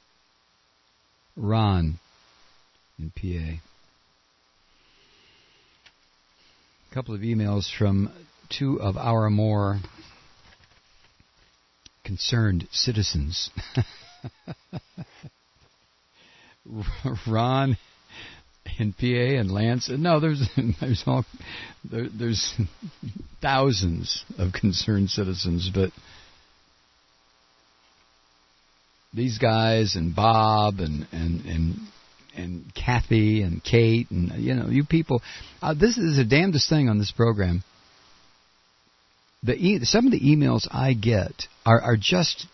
Ron in P A. A couple of emails from two of our more concerned citizens. Ron in P A and Lance. No, there's there's all there, there's thousands of concerned citizens, but these guys and Bob and and and. and Kathy and Kate and, you know, you people, uh, this is the damnedest thing on this program. The e- some of the emails I get are, are just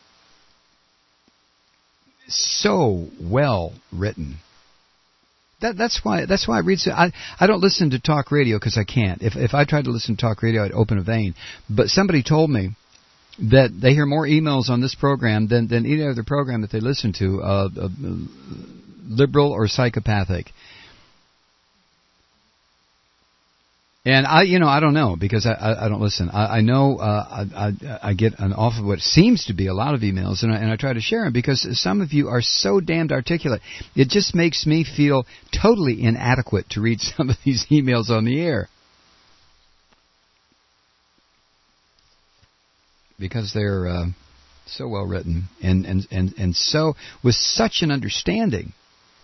so well written. That, that's why that's why I read. So, I I don't listen to talk radio because I can't. If if I tried to listen to talk radio, I'd open a vein. But somebody told me that they hear more emails on this program than than any other program that they listen to. Uh, uh, liberal or psychopathic. And I, you know, I don't know because I, I, I don't listen. I, I know uh, I, I, I get an awful what seems to be a lot of emails, and I, and I try to share them because some of you are so damned articulate. It just makes me feel totally inadequate to read some of these emails on the air because they're uh, so well written and, and, and, and so with such an understanding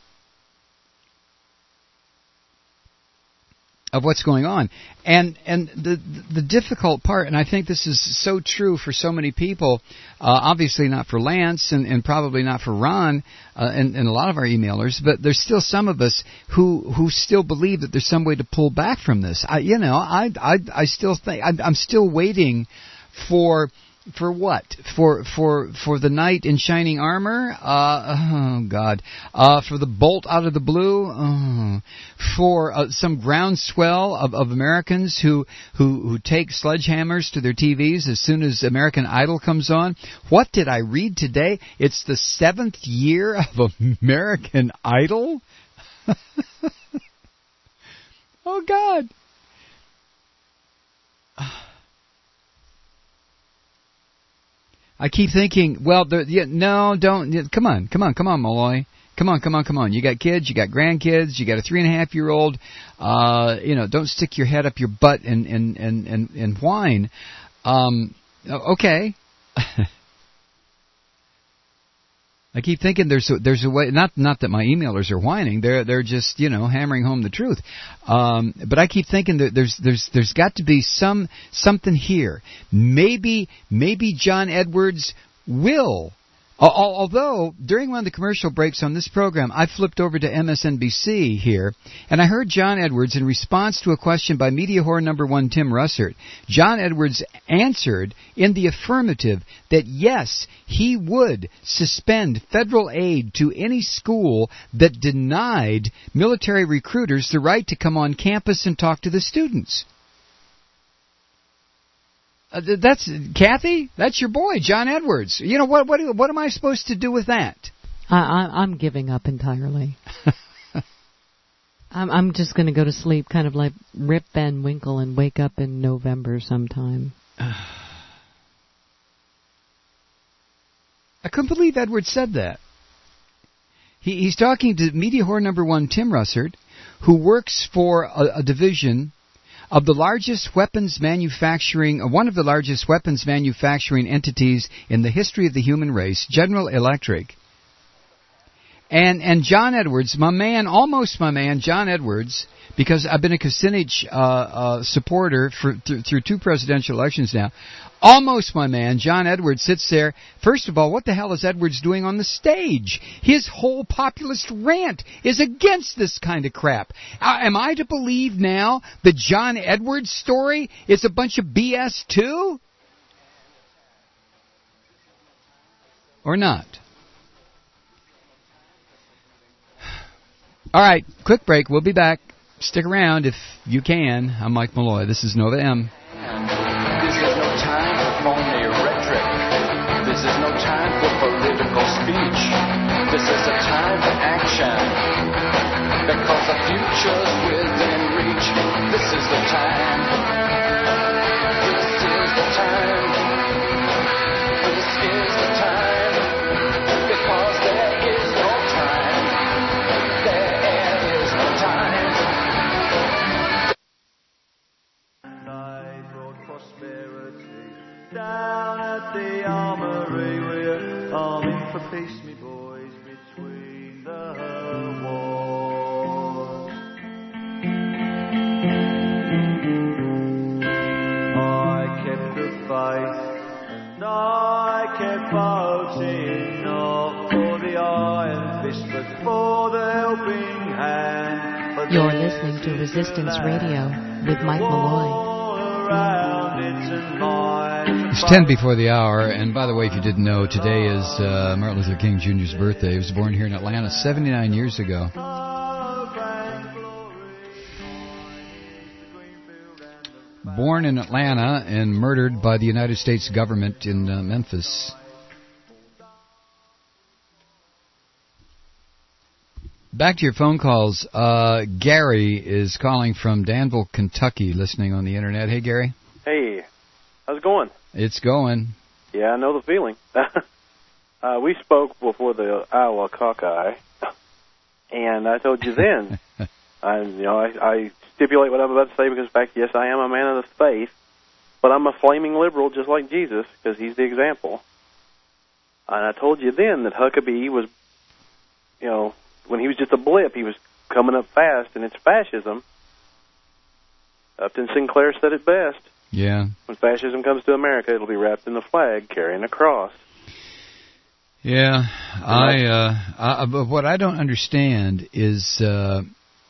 of what's going on. And and the the difficult part, and I think this is so true for so many people, uh, obviously not for Lance and, and probably not for Ron uh, and, and a lot of our emailers, but there's still some of us who who still believe that there's some way to pull back from this. I, you know, I, I, I still think, I'm, I'm still waiting for... For what? For for for the knight in shining armor? Uh, oh God! Uh, for the bolt out of the blue? Oh. For uh, some groundswell of, of Americans who, who who take sledgehammers to their T Vs as soon as American Idol comes on? What did I read today? It's the seventh year of American Idol. Oh God! I keep thinking, well, there, yeah, no, don't, yeah, come on, come on, come on, Malloy. Come on, come on, come on. You got kids, you got grandkids, you got a three and a half year old. Uh, you know, don't stick your head up your butt and, and, and, and, and whine. Um, okay. I keep thinking there's a, there's a way, not not that my emailers are whining, they're they're just, you know, hammering home the truth. Um, but I keep thinking that there's there's there's got to be some something here. Maybe maybe John Edwards will. Although, during one of the commercial breaks on this program, I flipped over to M S N B C here, and I heard John Edwards, in response to a question by media whore number one Tim Russert, John Edwards answered in the affirmative that yes, he would suspend federal aid to any school that denied military recruiters the right to come on campus and talk to the students. Uh, th- that's Kathy. That's your boy, John Edwards. You know what? What? What am I supposed to do with that? I, I, I'm giving up entirely. I'm, I'm just going to go to sleep, kind of like Rip Van Winkle, and wake up in November sometime. I couldn't believe Edwards said that. He, he's talking to media whore number one, Tim Russert, who works for a, a division of the largest weapons manufacturing, uh, one of the largest weapons manufacturing entities in the history of the human race, General Electric. And and John Edwards, my man, almost my man, John Edwards, because I've been a Kucinich uh, uh, supporter for th- through two presidential elections now. Almost my man, John Edwards, sits there. First of all, what the hell is Edwards doing on the stage? His whole populist rant is against this kind of crap. Uh, am I to believe now the John Edwards story is a bunch of B S too? Or not? All right, quick break. We'll be back. Stick around if you can. I'm Mike Malloy. This is Nova M. This is no time for phony rhetoric. This is no time for political speech. This is a time for action. Because the future's within reach. This is the time. This is the time. This is the time. Because there is no time. There is no time. Down at the armory, we're arming for peace, me boys, between the wars. I kept the faith, and I kept voting, not for the iron fist, but for the helping hand. But You're listening to Resistance Radio with Mike Malloy. It's ten before the hour, and by the way, if you didn't know, today is uh, Martin Luther King Junior's birthday. He was born here in Atlanta seventy-nine years ago. Born in Atlanta and murdered by the United States government in uh, Memphis. Back to your phone calls. Uh, Gary is calling from Danville, Kentucky, listening on the Internet. Hey, Gary. Hey, how's it going? It's going. Yeah, I know the feeling. uh, we spoke before the Iowa caucus, and I told you then, I, you know, I, I stipulate what I'm about to say because, in fact, yes, I am a man of the faith, but I'm a flaming liberal just like Jesus because he's the example. And I told you then that Huckabee was, you know, when he was just a blip, he was coming up fast, and it's fascism. Upton Sinclair said it best. Yeah. When fascism comes to America, it'll be wrapped in the flag, carrying a cross. Yeah, I, uh, I, but what I don't understand is uh,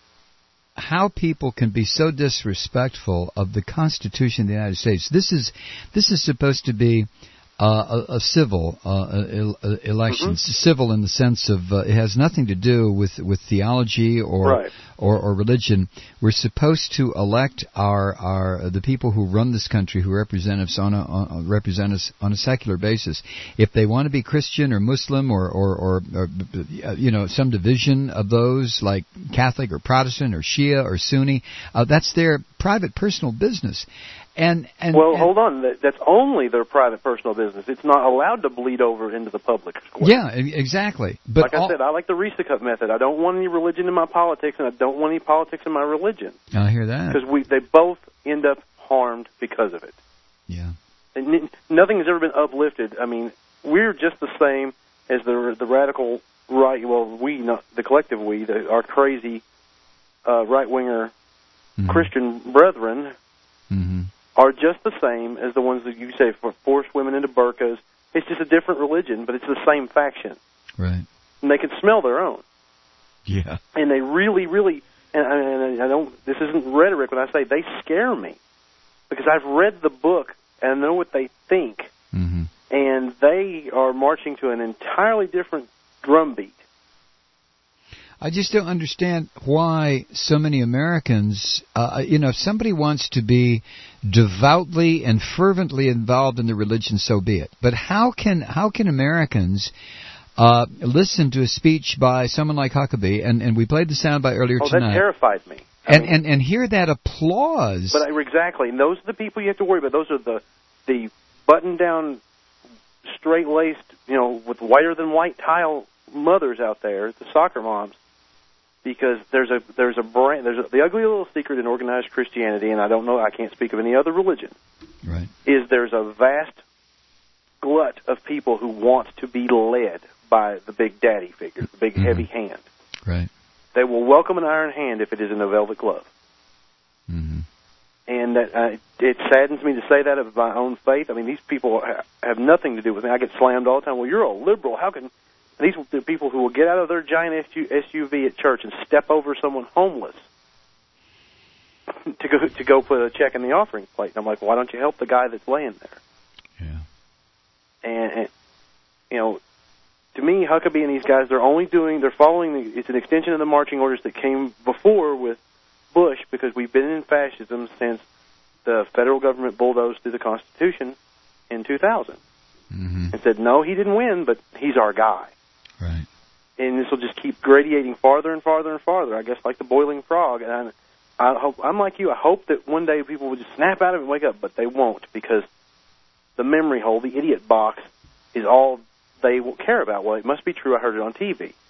how people can be so disrespectful of the Constitution of the United States. This is this is supposed to be Uh, a, a civil uh, el- election, mm-hmm. Civil in the sense of uh, it has nothing to do with, with theology or, right. or or religion. We're supposed to elect our our the people who run this country, who represent us on a on, represent us on a secular basis. If they want to be Christian or Muslim or or, or, or you know some division of those like Catholic or Protestant or Shia or Sunni, uh, that's their private personal business. And, and well, and, hold on. That's only their private personal business. It's not allowed to bleed over into the public square. Yeah, exactly. But like I all, said, I like the Risa Cup method. I don't want any religion in my politics, and I don't want any politics in my religion. I hear that. Because we they both end up harmed because of it. Yeah. And n- nothing has ever been uplifted. I mean, we're just the same as the the radical right. Well, we, not the collective we, the, our crazy uh, right winger mm-hmm. Christian brethren. Mm-hmm. Are just the same as the ones that you say for force women into burqas. It's just a different religion, but it's the same faction. Right. And they can smell their own. Yeah. And they really, really, and I, and I don't, this isn't rhetoric when I say they scare me. Because I've read the book and I know what they think. Mm-hmm. And they are marching to an entirely different drumbeat. I just don't understand why so many Americans, uh, you know, if somebody wants to be devoutly and fervently involved in the religion, so be it. But how can how can Americans uh, listen to a speech by someone like Huckabee, and, and we played the soundbite earlier oh, tonight. That terrified me. I And, mean, and and hear that applause. But I, exactly, and those are the people you have to worry about. Those are the the button-down, straight-laced, you know, with whiter-than-white tile mothers out there, the soccer moms. Because there's a there's a brand there's a, the ugly little secret in organized Christianity, and I don't know I can't speak of any other religion. Right. Is there's a vast glut of people who want to be led by the big daddy figure, the big mm-hmm. heavy hand. Right. They will welcome an iron hand if it is in a velvet glove. Mm-hmm. And that, uh, it saddens me to say that of my own faith. I mean, these people ha- have nothing to do with me. I get slammed all the time. Well, you're a liberal. How can these are people who will get out of their giant S U V at church and step over someone homeless to go to go put a check in the offering plate? And I'm like, why don't you help the guy that's laying there? Yeah. And, and you know, to me, Huckabee and these guys, they're only doing, they're following, the, it's an extension of the marching orders that came before with Bush, because we've been in fascism since the federal government bulldozed through the Constitution in two thousand. Mm-hmm. And said, no, he didn't win, but he's our guy. Right. And this will just keep gradiating farther and farther and farther, I guess, like the boiling frog. And I, I hope, I'm like you, I hope that one day people will just snap out of it and wake up, but they won't, because the memory hole, the idiot box, is all they will care about. Well, it must be true. I heard it on T V.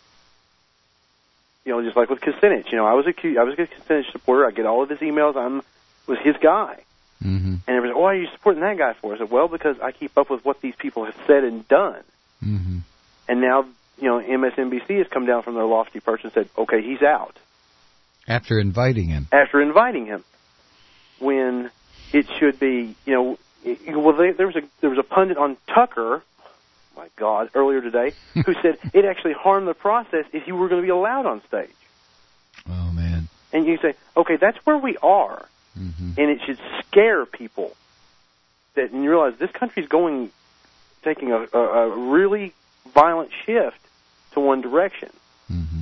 You know, just like with Kucinich. You know, I was a I was a Kucinich supporter. I get all of his emails. I'm was his guy. Mm-hmm. And everybody's like, why are you supporting that guy for? I said, well, because I keep up with what these people have said and done. Mm-hmm. And now, you know, M S N B C has come down from their lofty perch and said, okay, he's out. After inviting him. After inviting him, when it should be, you know, it, well, they, there was a there was a pundit on Tucker. My God, earlier today, who said it actually harmed the process if you were going to be allowed on stage. Oh, man. And you say, okay, that's where we are. Mm-hmm. And it should scare people that, and you realize this country's going, taking a, a, a really violent shift to one direction. Mm-hmm.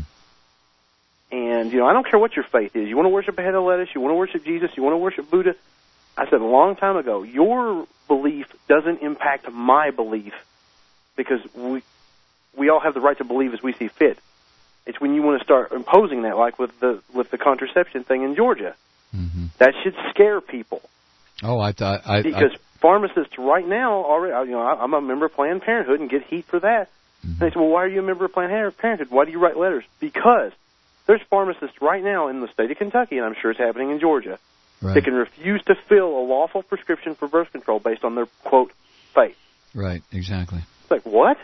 And, you know, I don't care what your faith is. You want to worship a head of lettuce, you want to worship Jesus, you want to worship Buddha. I said a long time ago, your belief doesn't impact my belief, because we we all have the right to believe as we see fit. It's when you want to start imposing that, like with the with the contraception thing in Georgia. Mm-hmm. That should scare people. Oh, I thought I because I, pharmacists right now already, you know, I'm a member of Planned Parenthood and get heat for that. Mm-hmm. And they say, well, why are you a member of Planned Parenthood? Why do you write letters? Because there's pharmacists right now in the state of Kentucky, and I'm sure it's happening in Georgia, right. that can refuse to fill a lawful prescription for birth control based on their quote faith. Right. Exactly. It's like, what?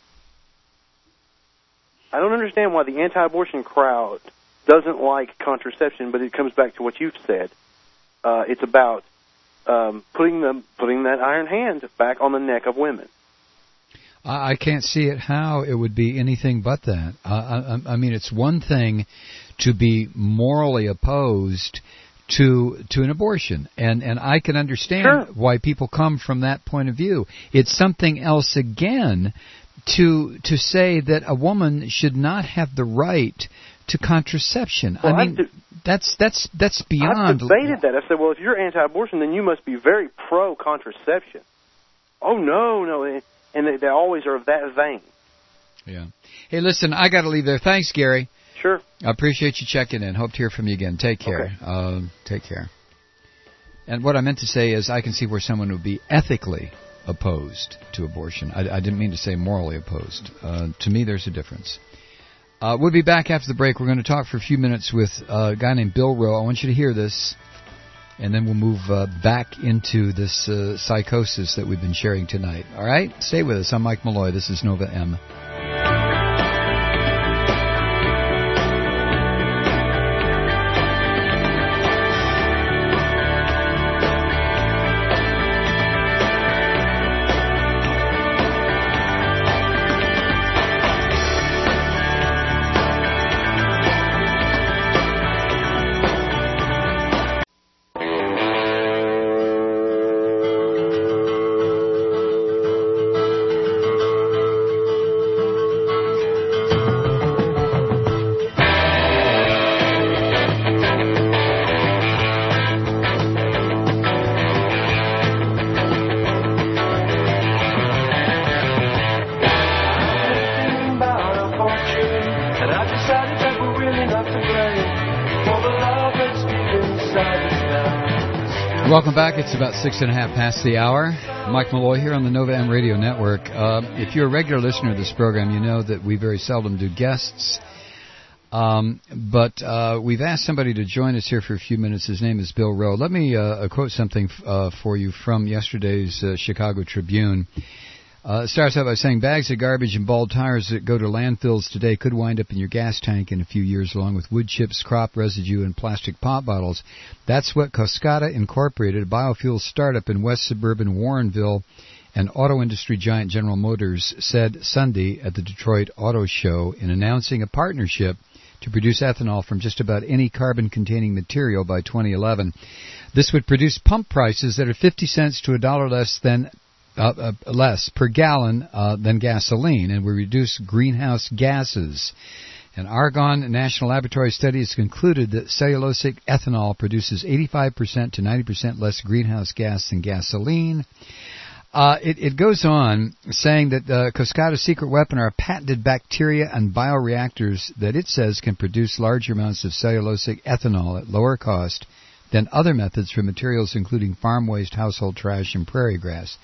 I don't understand why the anti-abortion crowd doesn't like contraception, but it comes back to what you've said. Uh, it's about um, putting the putting that iron hand back on the neck of women. I, I can't see it how it would be anything but that. Uh, I, I mean, it's one thing to be morally opposed to to an abortion, and and I can understand sure. why people come from that point of view. It's something else again to to say that a woman should not have the right to contraception. Well, I mean, de- that's that's that's beyond. I've debated that. I said, well, if you're anti-abortion, then you must be very pro-contraception. Oh no, no, and they, they always are of that vein. Yeah. Hey, listen, I got to leave there. Thanks, Gary. Sure. I appreciate you checking in. Hope to hear from you again. Take care. Okay. Uh, take care. And what I meant to say is I can see where someone would be ethically opposed to abortion. I, I didn't mean to say morally opposed. Uh, to me, there's a difference. Uh, we'll be back after the break. We're going to talk for a few minutes with a guy named Bill Rowe. I want you to hear this, and then we'll move uh, back into this uh, psychosis that we've been sharing tonight. All right? Stay with us. I'm Mike Malloy. This is Nova M. Welcome back. It's about six and a half past the hour. Mike Malloy here on the Nova M Radio Network. Uh, if you're a regular listener to this program, you know that we very seldom do guests. Um, but uh, we've asked somebody to join us here for a few minutes. His name is Bill Rowe. Let me uh, quote something uh, for you from yesterday's uh, Chicago Tribune. Uh, it starts out by saying, bags of garbage and bald tires that go to landfills today could wind up in your gas tank in a few years, along with wood chips, crop residue, and plastic pop bottles. That's what Coscata Incorporated, a biofuel startup in west suburban Warrenville, and auto industry giant General Motors, said Sunday at the Detroit Auto Show in announcing a partnership to produce ethanol from just about any carbon-containing material by twenty eleven. This would produce pump prices that are fifty cents to a dollar less than Uh, uh, less per gallon uh, than gasoline, and will reduce greenhouse gases. An Argonne National Laboratory study has concluded that cellulosic ethanol produces eighty-five percent to ninety percent less greenhouse gas than gasoline. Uh, it, it goes on saying that uh, Coscata's secret weapon are patented bacteria and bioreactors that it says can produce large amounts of cellulosic ethanol at lower cost than other methods for materials including farm waste, household trash, and prairie grass.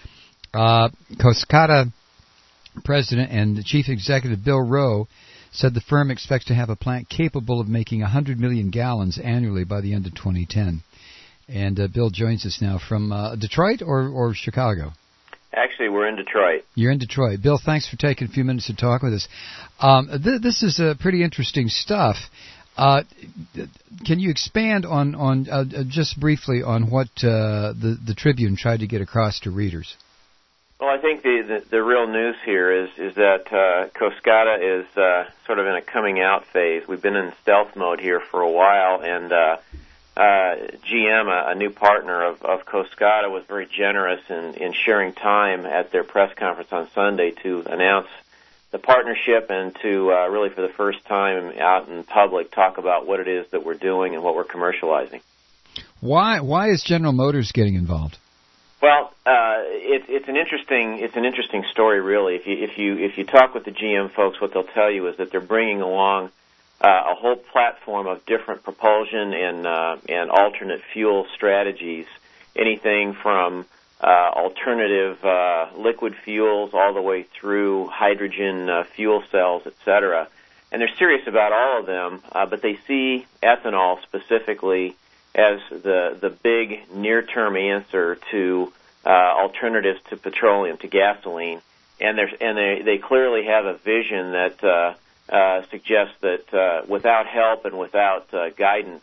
Uh, Coscata President and Chief Executive Bill Rowe said the firm expects to have a plant capable of making one hundred million gallons annually by the end of twenty ten. And uh, Bill joins us now from uh, Detroit or, or Chicago? Actually, we're in Detroit. You're in Detroit. Bill, thanks for taking a few minutes to talk with us. Um, th- this is uh, pretty interesting stuff. Uh, can you expand on, on uh, just briefly on what uh, the, the Tribune tried to get across to readers? Well, I think the, the, the real news here is is that uh, Coscata is uh, sort of in a coming out phase. We've been in stealth mode here for a while, and uh, uh, G M, a, a new partner of, of Coscata, was very generous in, in sharing time at their press conference on Sunday to announce the partnership and to uh, really for the first time out in public talk about what it is that we're doing and what we're commercializing. Why why is General Motors getting involved? Well, uh, it's it's an interesting it's an interesting story, really. If you if you if you talk with the G M folks, what they'll tell you is that they're bringing along uh, a whole platform of different propulsion and uh, and alternate fuel strategies, anything from uh, alternative uh, liquid fuels all the way through hydrogen uh, fuel cells, et cetera. And they're serious about all of them, uh, but they see ethanol specifically as the the big near-term answer to uh, alternatives to petroleum, to gasoline, and there's and they they clearly have a vision that uh, uh, suggests that uh, without help and without uh, guidance,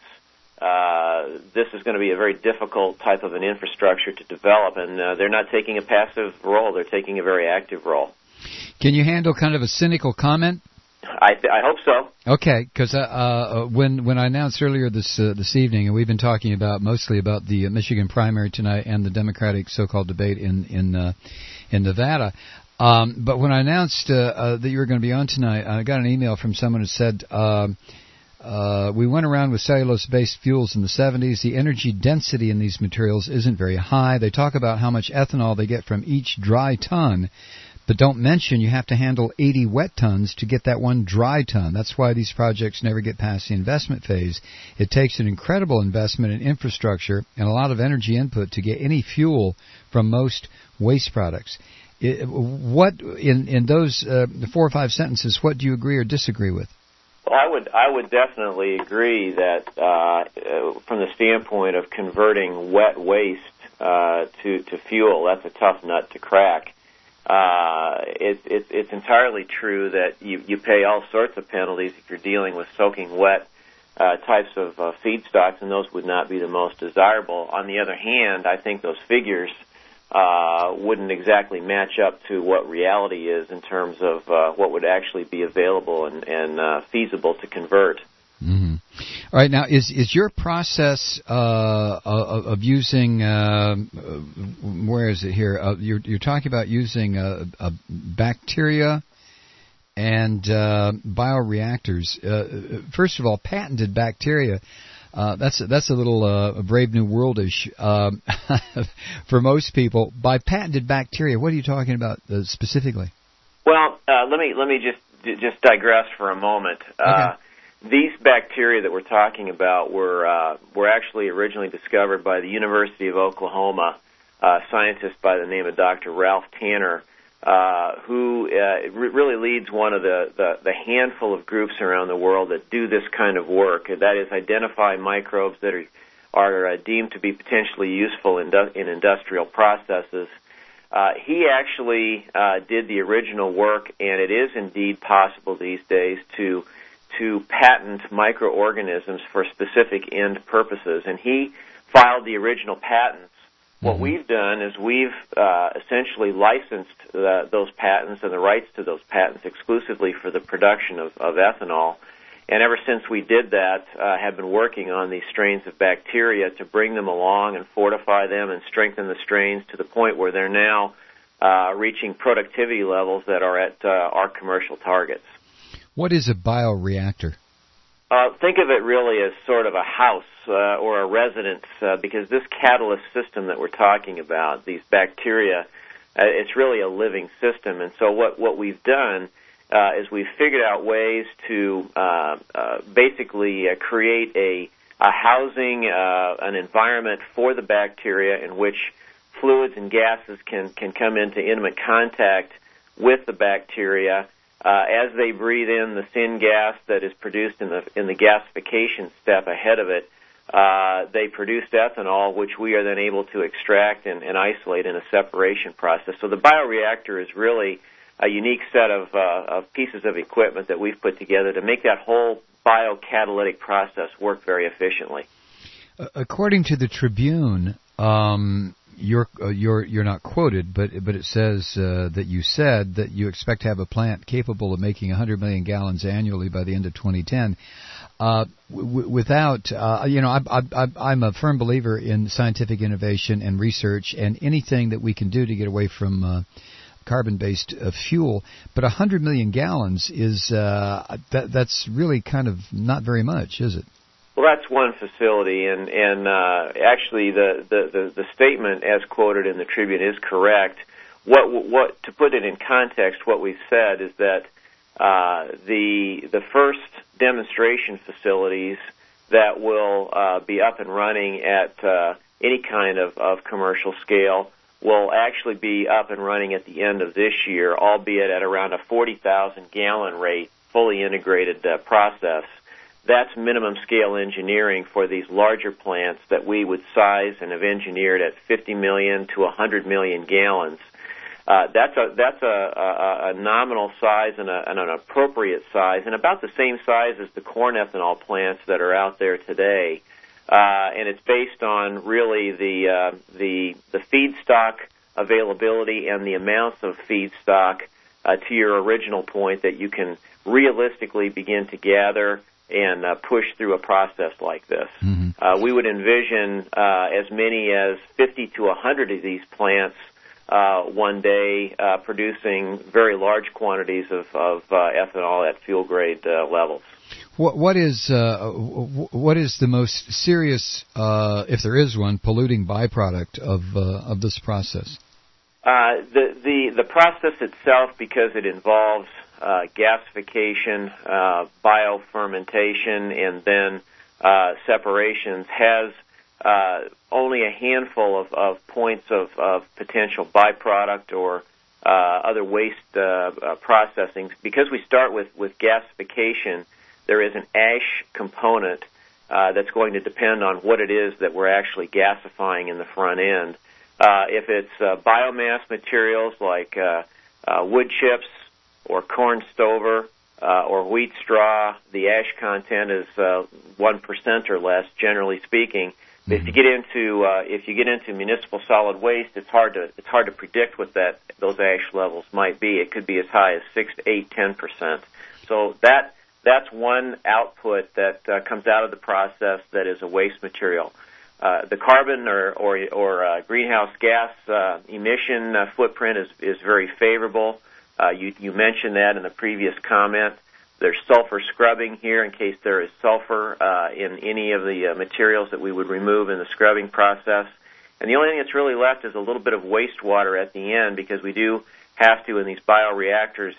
uh, this is going to be a very difficult type of an infrastructure to develop, and uh, they're not taking a passive role; they're taking a very active role. Can you handle kind of a cynical comment? I, th- I hope so. Okay, because uh, uh, when when I announced earlier this uh, this evening, and we've been talking about mostly about the uh, Michigan primary tonight and the Democratic so-called debate in in uh, in Nevada. Um, but when I announced uh, uh, that you were going to be on tonight, I got an email from someone who said uh, uh, we went around with cellulose-based fuels in the seventies. The energy density in these materials isn't very high. They talk about how much ethanol they get from each dry ton. But don't mention you have to handle eighty wet tons to get that one dry ton. That's why these projects never get past the investment phase. It takes an incredible investment in infrastructure and a lot of energy input to get any fuel from most waste products. It, what in in those uh, four or five sentences, what do you agree or disagree with? Well, I would I would definitely agree that uh, from the standpoint of converting wet waste uh, to to fuel, that's a tough nut to crack. Uh, it, it, it's entirely true that you, you pay all sorts of penalties if you're dealing with soaking wet uh, types of uh, feedstocks, and those would not be the most desirable. On the other hand, I think those figures uh, wouldn't exactly match up to what reality is in terms of uh, what would actually be available and, and uh, feasible to convert. Mm-hmm. All right, now is is your process uh, of, of using uh, where is it here? Uh, you're you're talking about using a, a bacteria and uh, bioreactors. Uh, first of all, patented bacteria. Uh, that's that's a little uh, a Brave New World-ish um, for most people. By patented bacteria, what are you talking about uh, specifically? Well, uh, let me let me just just digress for a moment. Uh, okay. these bacteria that we're talking about were uh, were actually originally discovered by the University of Oklahoma, uh, scientist by the name of Doctor Ralph Tanner, uh, who uh, re- really leads one of the, the, the handful of groups around the world that do this kind of work. That is, identify microbes that are, are uh, deemed to be potentially useful in, du- in industrial processes. Uh, he actually uh, did the original work, and it is indeed possible these days to to patent microorganisms for specific end purposes. And he filed the original patents. Mm-hmm. What we've done is we've uh, essentially licensed uh, those patents and the rights to those patents exclusively for the production of, of ethanol. And ever since we did that, uh, have been working on these strains of bacteria to bring them along and fortify them and strengthen the strains to the point where they're now uh, reaching productivity levels that are at uh, our commercial targets. What is a bioreactor? Uh, think of it really as sort of a house uh, or a residence, uh, because this catalyst system that we're talking about, these bacteria, uh, it's really a living system. And so what, what we've done uh, is we've figured out ways to uh, uh, basically uh, create a, a housing, uh, an environment for the bacteria in which fluids and gases can, can come into intimate contact with the bacteria. Uh, as they breathe in the syngas that is produced in the in the gasification step ahead of it, uh, they produce ethanol, which we are then able to extract and, and isolate in a separation process. So the bioreactor is really a unique set of, uh, of pieces of equipment that we've put together to make that whole biocatalytic process work very efficiently. Uh, according to the Tribune, um, You're uh, you're you're not quoted, but but it says uh, that you said that you expect to have a plant capable of making one hundred million gallons annually by the end of twenty ten. Uh, w- without, uh, you know, I, I, I, I'm a firm believer in scientific innovation and research and anything that we can do to get away from uh, carbon-based uh, fuel. But one hundred million gallons is uh, that that's really kind of not very much, is it? Well, that's one facility, and, and uh, actually the, the, the, the statement as quoted in the Tribune is correct. What, what to put it in context, what we've said is that uh, the the first demonstration facilities that will uh, be up and running at uh, any kind of, of commercial scale will actually be up and running at the end of this year, albeit at around a forty thousand gallon rate, fully integrated uh, process. That's minimum scale engineering for these larger plants that we would size and have engineered at fifty million to one hundred million gallons. Uh, that's a that's a, a, a nominal size and, a, and an appropriate size, and about the same size as the corn ethanol plants that are out there today. Uh, and it's based on really the uh, the the feedstock availability and the amounts of feedstock, uh, to your original point, that you can realistically begin to gather and uh, push through a process like this. Mm-hmm. Uh, we would envision uh, as many as fifty to one hundred of these plants uh, one day uh, producing very large quantities of, of uh, ethanol at fuel grade uh, levels. What, what is uh, what is the most serious, uh, if there is one, polluting byproduct of uh, of this process? Uh, the the the process itself, because it involves Uh, gasification, uh, biofermentation, and then uh, separations, has uh, only a handful of, of points of, of potential byproduct or uh, other waste uh, uh, processing. Because we start with, with gasification, there is an ash component uh, that's going to depend on what it is that we're actually gasifying in the front end. Uh, if it's uh, biomass materials like uh, uh, wood chips, or corn stover, uh, or wheat straw, the ash content is uh, one percent or less, generally speaking. But mm-hmm. if you get into uh, if you get into municipal solid waste, it's hard to it's hard to predict what that those ash levels might be. It could be as high as six to eight, ten percent. So that that's one output that uh, comes out of the process that is a waste material. Uh, the carbon or or, or uh, greenhouse gas uh, emission uh, footprint is is very favorable. Uh, you, you mentioned that in the previous comment. There's sulfur scrubbing here in case there is sulfur uh, in any of the uh, materials that we would remove in the scrubbing process. And the only thing that's really left is a little bit of wastewater at the end, because we do have to, in these bioreactors,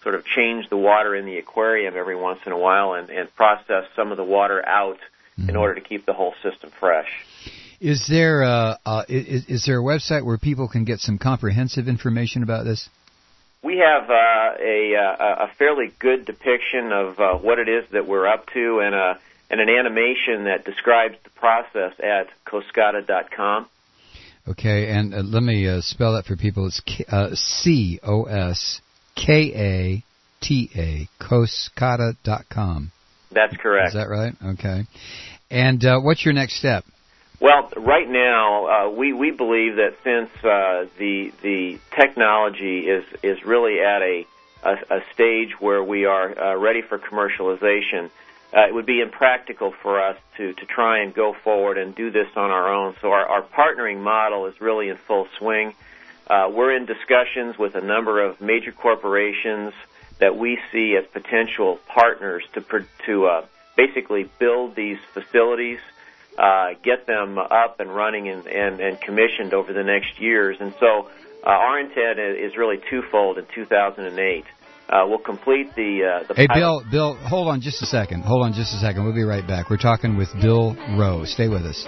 sort of change the water in the aquarium every once in a while and, and process some of the water out mm-hmm. in order to keep the whole system fresh. Is there uh, uh, is, is there a website where people can get some comprehensive information about this? We have uh, a, a fairly good depiction of uh, what it is that we're up to, and a and an animation that describes the process at coscata dot com. Okay, and uh, let me uh, spell that for people. It's K- uh, C O S K A T A, coscata dot com. That's correct. Is that right? Okay. And uh, what's your next step? Well, right now, uh, we, we believe that since uh, the the technology is, is really at a, a, a stage where we are uh, ready for commercialization, uh, it would be impractical for us to, to try and go forward and do this on our own. So our, our partnering model is really in full swing. Uh, we're in discussions with a number of major corporations that we see as potential partners to to uh, basically build these facilities, uh, get them up and running and, and, and commissioned over the next years. And so uh, our intent is really twofold in two thousand eight. Uh, we'll complete the... Uh, the hey, pilot. Bill, Bill, hold on just a second. Hold on just a second. We'll be right back. We're talking with Bill Rowe. Stay with us.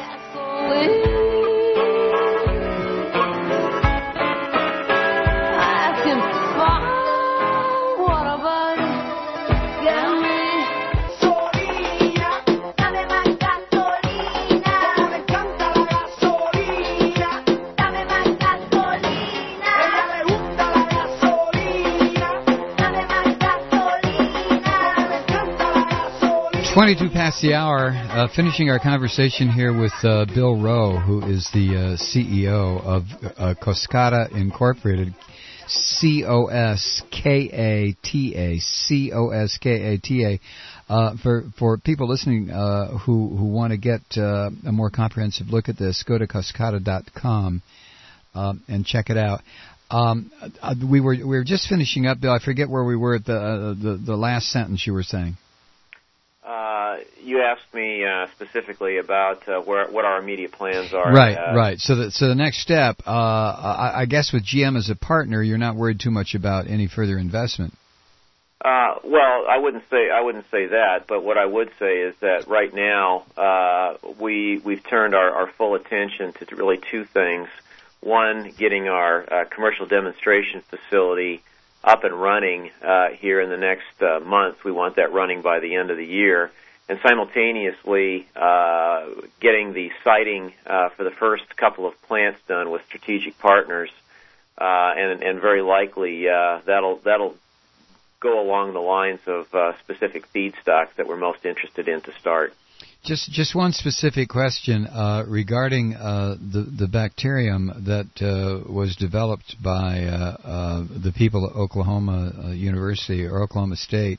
twenty-two past the hour, uh, finishing our conversation here with uh, Bill Rowe, who is the uh, C E O of uh, Coscata Incorporated, C O S K A T A, C O S K A T A. Uh, for, for people listening uh, who, who want to get uh, a more comprehensive look at this, go to coscata dot com um, and check it out. Um, uh, we were we were just finishing up, Bill. I forget where we were at the uh, the, the last sentence you were saying. Uh, you asked me uh, specifically about uh, where, what our immediate plans are. Right, uh, right. So, the, so the next step, uh, I, I guess, with G M as a partner, you're not worried too much about any further investment. Uh, well, I wouldn't say I wouldn't say that, but what I would say is that right now uh, we we've turned our, our full attention to really two things. One, getting our uh, commercial demonstration facility up and running uh, here in the next uh, month. We want that running by the end of the year. And simultaneously uh, getting the siting uh, for the first couple of plants done with strategic partners. Uh, and, and very likely uh, that'll that'll go along the lines of uh, specific feedstocks that we're most interested in to start. Just just one specific question uh, regarding uh, the the bacterium that uh, was developed by uh, uh, the people at Oklahoma uh, University or Oklahoma State.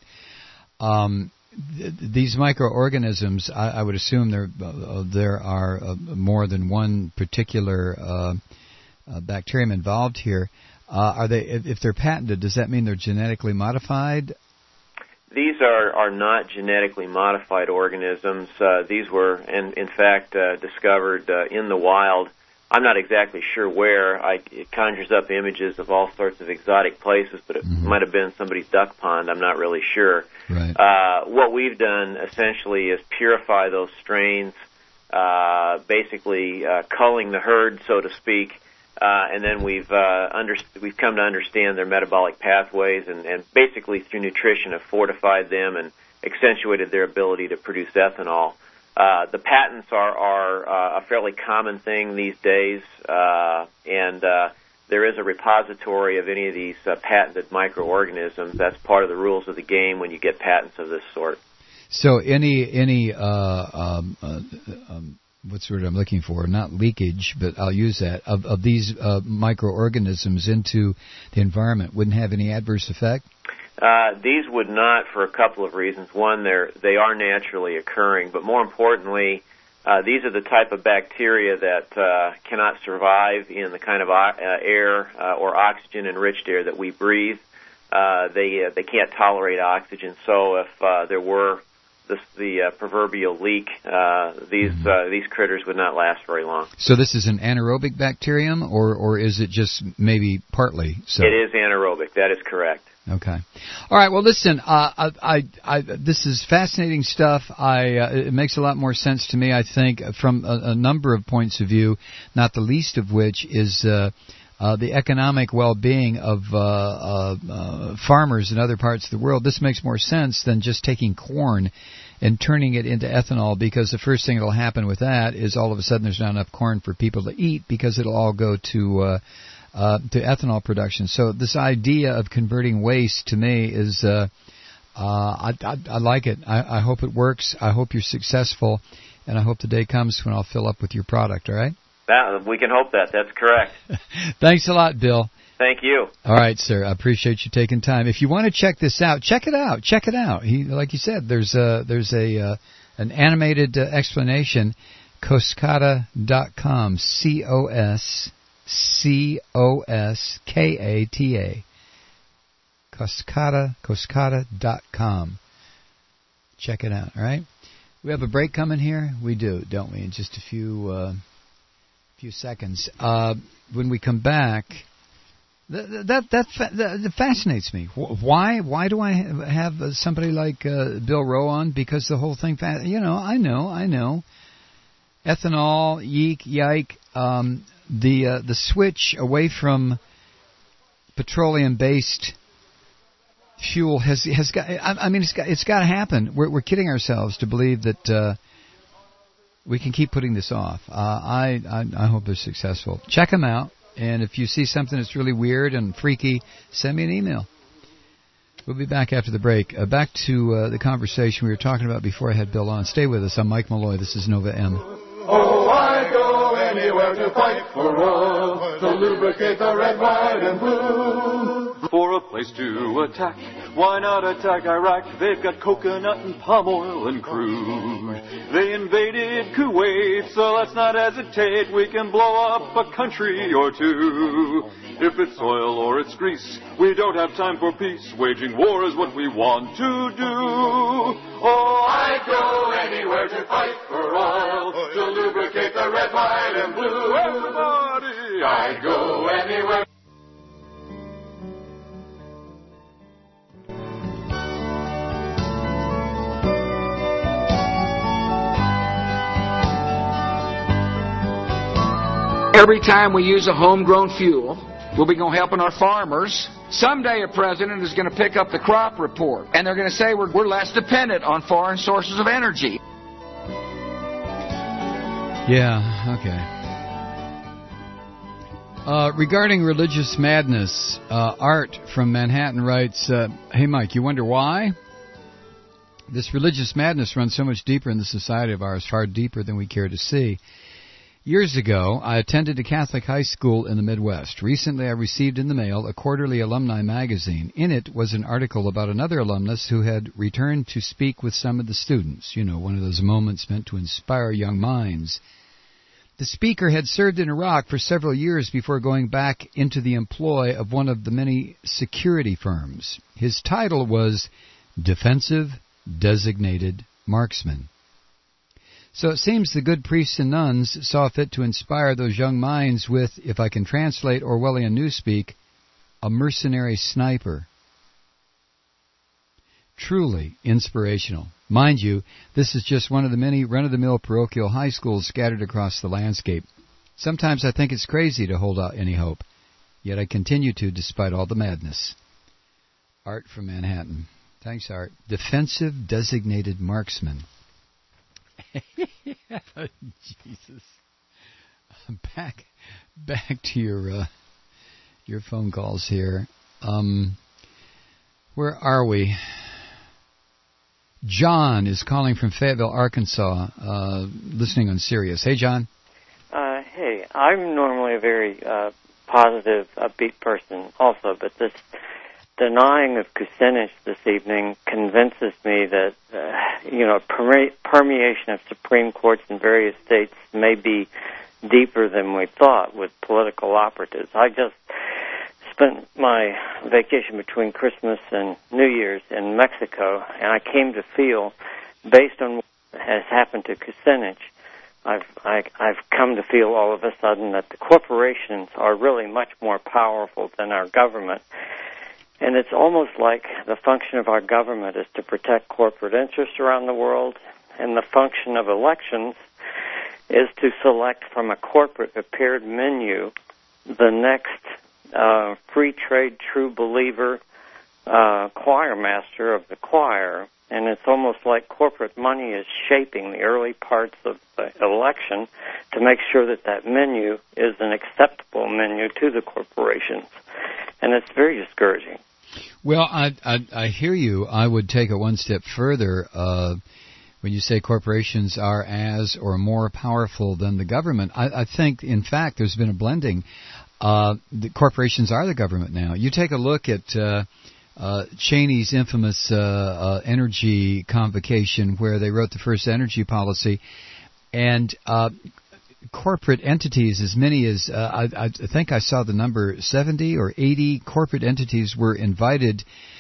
Um, th- these microorganisms, I, I would assume there uh, there are uh, more than one particular uh, uh, bacterium involved here. Uh, are they if, if they're patented? Does that mean they're genetically modified? These are, are not genetically modified organisms. Uh, these were, in, in fact, uh, discovered uh, in the wild. I'm not exactly sure where. I, it conjures up images of all sorts of exotic places, but it mm-hmm. might have been somebody's duck pond. I'm not really sure. Right. Uh, what we've done, essentially, is purify those strains, uh, basically uh, culling the herd, so to speak, Uh, and then we've uh, under, we've come to understand their metabolic pathways, and, and basically through nutrition have fortified them and accentuated their ability to produce ethanol. Uh, the patents are, are uh, a fairly common thing these days, uh, and uh, there is a repository of any of these uh, patented microorganisms. That's part of the rules of the game when you get patents of this sort. So any any uh, um, uh, um, what's the word I'm looking for? Not leakage, but I'll use that, of, of these uh, microorganisms into the environment wouldn't have any adverse effect? Uh, these would not, for a couple of reasons. One, they're, they are naturally occurring, but more importantly, uh, these are the type of bacteria that uh, cannot survive in the kind of uh, air uh, or oxygen-enriched air that we breathe. Uh, they uh, they can't tolerate oxygen, so if uh, there were the, the uh, proverbial leak, uh, these Mm-hmm. uh, these critters would not last very long. So this is an anaerobic bacterium, or, or is it just maybe partly so? It is anaerobic. That is correct. Okay. All right. Well, listen. Uh, I, I, I, this is fascinating stuff. I, uh, it makes a lot more sense to me, I think, from a, a number of points of view. Not the least of which is uh, uh, the economic well-being of uh, uh, uh, farmers in other parts of the world. This makes more sense than just taking corn and turning it into ethanol, because the first thing that will happen with that is all of a sudden there's not enough corn for people to eat, because it'll all go to uh, uh, to ethanol production. So this idea of converting waste to me is uh, uh, I, I, I like it. I, I hope it works. I hope you're successful, and I hope the day comes when I'll fill up with your product. All right? That, we can hope that. That's correct. Thanks a lot, Bill. Thank you. All right, sir. I appreciate you taking time. If you want to check this out, check it out. Check it out. He, like you said, there's a, there's a uh, an animated uh, explanation. Coscata dot com. C O S C O S K A T A. Coscata, Coscata dot com. Check it out. All right. We have a break coming here. We do, don't we? In just a few uh, few seconds. Uh, when we come back. That that that, that that fascinates me. Why why do I have somebody like uh, Bill Rowe on? Because the whole thing, you know, I know, I know. Ethanol, yeek, yike. Um, the uh, the switch away from petroleum-based fuel has has got. I, I mean, it's got it's got to happen. We're we're kidding ourselves to believe that uh, we can keep putting this off. Uh, I, I I hope they're successful. Check them out. And if you see something that's really weird and freaky, send me an email. We'll be back after the break. Uh, back to uh, the conversation we were talking about before I had Bill on. Stay with us. I'm Mike Malloy. This is Nova M. Oh, I go anywhere to fight for oil, to lubricate the red, white, and blue. For a place to attack, why not attack Iraq? They've got coconut and palm oil and crude. They invaded Kuwait, so let's not hesitate. We can blow up a country or two. If it's oil or it's grease, we don't have time for peace. Waging war is what we want to do. Oh, I go anywhere to fight for oil, to lubricate the red, white, and blue. Everybody, I go anywhere. Every time we use a homegrown fuel, we'll be going helping our farmers. Someday a president is going to pick up the crop report, and they're going to say we're, we're less dependent on foreign sources of energy. Yeah, okay. Uh, regarding religious madness, uh, Art from Manhattan writes, uh, hey, Mike, you wonder why? This religious madness runs so much deeper in the society of ours, far deeper than we care to see. Years ago, I attended a Catholic high school in the Midwest. Recently, I received in the mail a quarterly alumni magazine. In it was an article about another alumnus who had returned to speak with some of the students. You know, one of those moments meant to inspire young minds. The speaker had served in Iraq for several years before going back into the employ of one of the many security firms. His title was Defensive Designated Marksman. So it seems the good priests and nuns saw fit to inspire those young minds with, if I can translate Orwellian newspeak, a mercenary sniper. Truly inspirational. Mind you, this is just one of the many run-of-the-mill parochial high schools scattered across the landscape. Sometimes I think it's crazy to hold out any hope, yet I continue to despite all the madness. Art from Manhattan. Thanks, Art. Defensive Designated Marksman. Jesus. Back, back to your uh, your phone calls here. Um, where are we? John is calling from Fayetteville, Arkansas, uh, listening on Sirius. Hey, John. Uh, hey, I'm normally a very uh, positive, upbeat person also, but this denying of Kucinich this evening convinces me that, uh, you know, perme- permeation of Supreme Courts in various states may be deeper than we thought with political operatives. I just spent my vacation between Christmas and New Year's in Mexico, and I came to feel based on what has happened to Kucinich, I've I, I've come to feel all of a sudden that the corporations are really much more powerful than our government. And it's almost like the function of our government is to protect corporate interests around the world, and the function of elections is to select from a corporate prepared menu the next uh, free trade true believer uh, choir master of the choir. And it's almost like corporate money is shaping the early parts of the election to make sure that that menu is an acceptable menu to the corporations. And it's very discouraging. Well, I, I, I hear you. I would take it one step further. Uh, when you say corporations are as or more powerful than the government, I, I think, in fact, there's been a blending. Uh, the corporations are the government now. You take a look at uh, uh, Cheney's infamous uh, uh, energy convocation where they wrote the first energy policy, and uh, corporate entities, as many as, uh, I, I think I saw the number seventy or eighty corporate entities were invited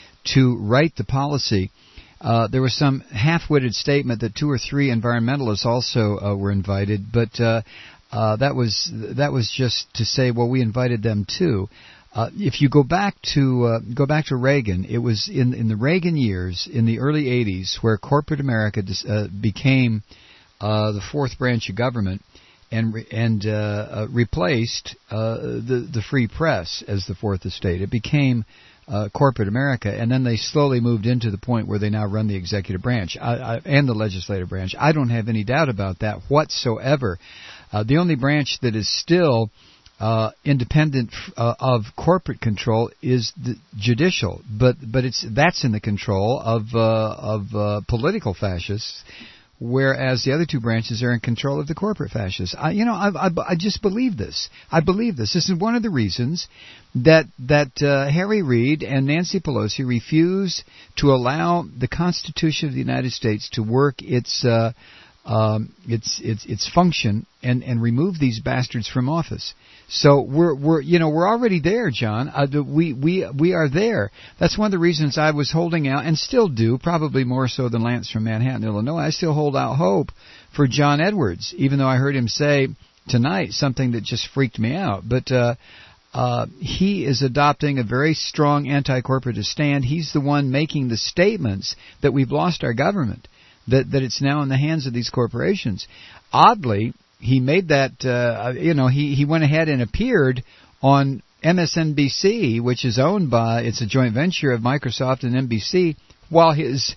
to write the policy. Uh, there was some half-witted statement that two or three environmentalists also uh, were invited, but uh, uh, that was that was just to say, well, we invited them too. Uh, if you go back to uh, go back to Reagan, it was in in the Reagan years, in the early eighties, where corporate America dis, uh, became uh, the fourth branch of government and re, and uh, uh, replaced uh, the the free press as the fourth estate. It became Uh, corporate America, and then they slowly moved into the point where they now run the executive branch I, I, and the legislative branch. I don't have any doubt about that whatsoever. Uh, the only branch that is still uh, independent uh, of corporate control is the judicial, but but it's that's in the control of uh, of uh, political fascists, whereas the other two branches are in control of the corporate fascists. I, you know, I, I, I just believe this. I believe this. This is one of the reasons that that uh, Harry Reid and Nancy Pelosi refuse to allow the Constitution of the United States to work its uh, um, its its its function and, and remove these bastards from office. So we're we're you know we're already there, John. Uh, we we we are there. That's one of the reasons I was holding out, and still do, probably more so than Lance from Manhattan, Illinois. I still hold out hope for John Edwards, even though I heard him say tonight something that just freaked me out. But uh, uh, he is adopting a very strong anti-corporatist stand. He's the one making the statements that we've lost our government, that that it's now in the hands of these corporations. Oddly, he made that, uh, you know, he, he went ahead and appeared on M S N B C, which is owned by, it's a joint venture of Microsoft and N B C, while his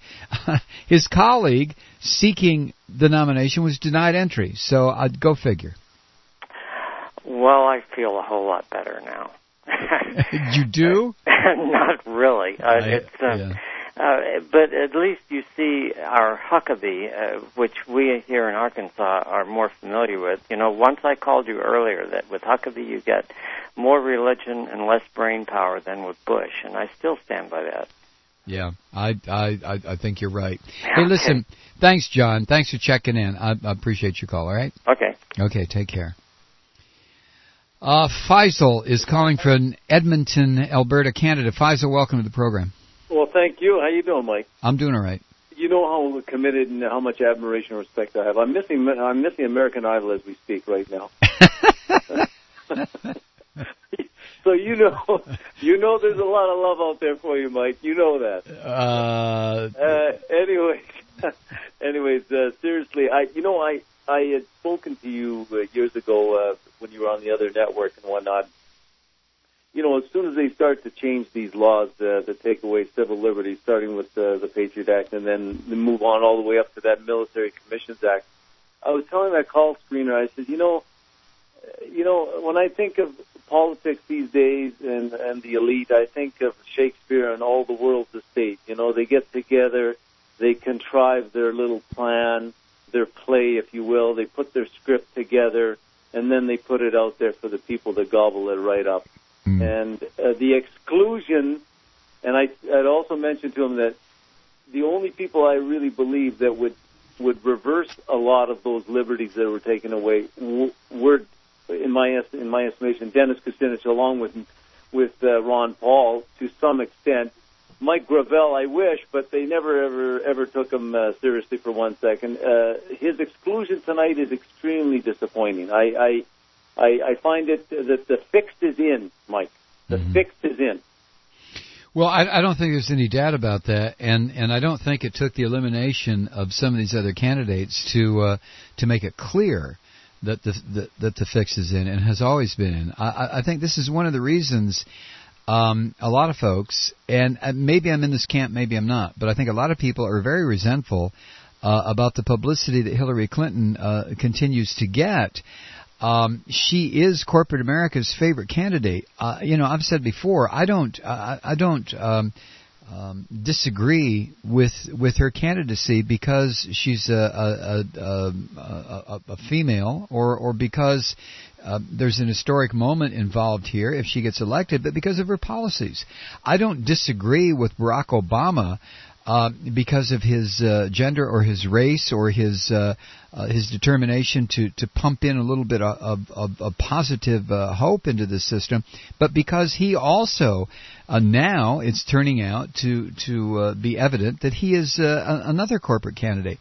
his colleague seeking the nomination was denied entry. So I'd go figure. Well, I feel a whole lot better now. You do? Not really. Uh, I, it's uh, yeah. Uh, but at least you see our Huckabee, uh, which we here in Arkansas are more familiar with. You know, once I called you earlier that with Huckabee you get more religion and less brain power than with Bush, and I still stand by that. Yeah, I I I think you're right. Hey, listen, thanks, John. Thanks for checking in. I, I appreciate your call, all right? Okay. Okay, take care. Uh, Faisal is calling from Edmonton, Alberta, Canada. Faisal, welcome to the program. Well, thank you. How you doing, Mike? I'm doing all right. You know how committed and how much admiration and respect I have. I'm missing I'm missing American Idol as we speak right now. So you know, you know, there's a lot of love out there for you, Mike. You know that. Uh. uh anyways, anyways, uh, seriously, I you know I I had spoken to you uh, years ago uh, when you were on the other network and whatnot. You know, as soon as they start to change these laws uh, that take away civil liberties, starting with uh, the Patriot Act and then move on all the way up to that Military Commissions Act, I was telling that call screener, I said, you know, you know, when I think of politics these days and, and the elite, I think of Shakespeare and all the world's estate. You know, they get together, they contrive their little plan, their play, if you will. They put their script together, and then they put it out there for the people to gobble it right up. Mm. And uh, the exclusion, and I, I'd also mentioned to him that the only people I really believe that would would reverse a lot of those liberties that were taken away w- were, in my in my estimation, Dennis Kucinich, along with with uh, Ron Paul to some extent, Mike Gravel, I wish, but they never ever ever took him uh, seriously for one second. Uh, his exclusion tonight is extremely disappointing. I I, I, I find it that the fix is in, Mike. The mm-hmm. fix is in. Well, I, I don't think there's any doubt about that, and, and I don't think it took the elimination of some of these other candidates to uh, to make it clear that the, the that the fix is in and has always been in. I, I think this is one of the reasons um, a lot of folks, and maybe I'm in this camp, maybe I'm not, but I think a lot of people are very resentful uh, about the publicity that Hillary Clinton uh, continues to get. Um, she is corporate America's favorite candidate. Uh, you know, I've said before, I don't, uh, I don't um, um, disagree with with her candidacy because she's a a, a, a, a female, or or because uh, there's an historic moment involved here if she gets elected, but because of her policies. I don't disagree with Barack Obama. Uh, because of his uh, gender or his race or his uh, uh, his determination to, to pump in a little bit of, of, of positive uh, hope into the system, but because he also uh, now it's turning out to to uh, be evident that he is uh, another corporate candidate.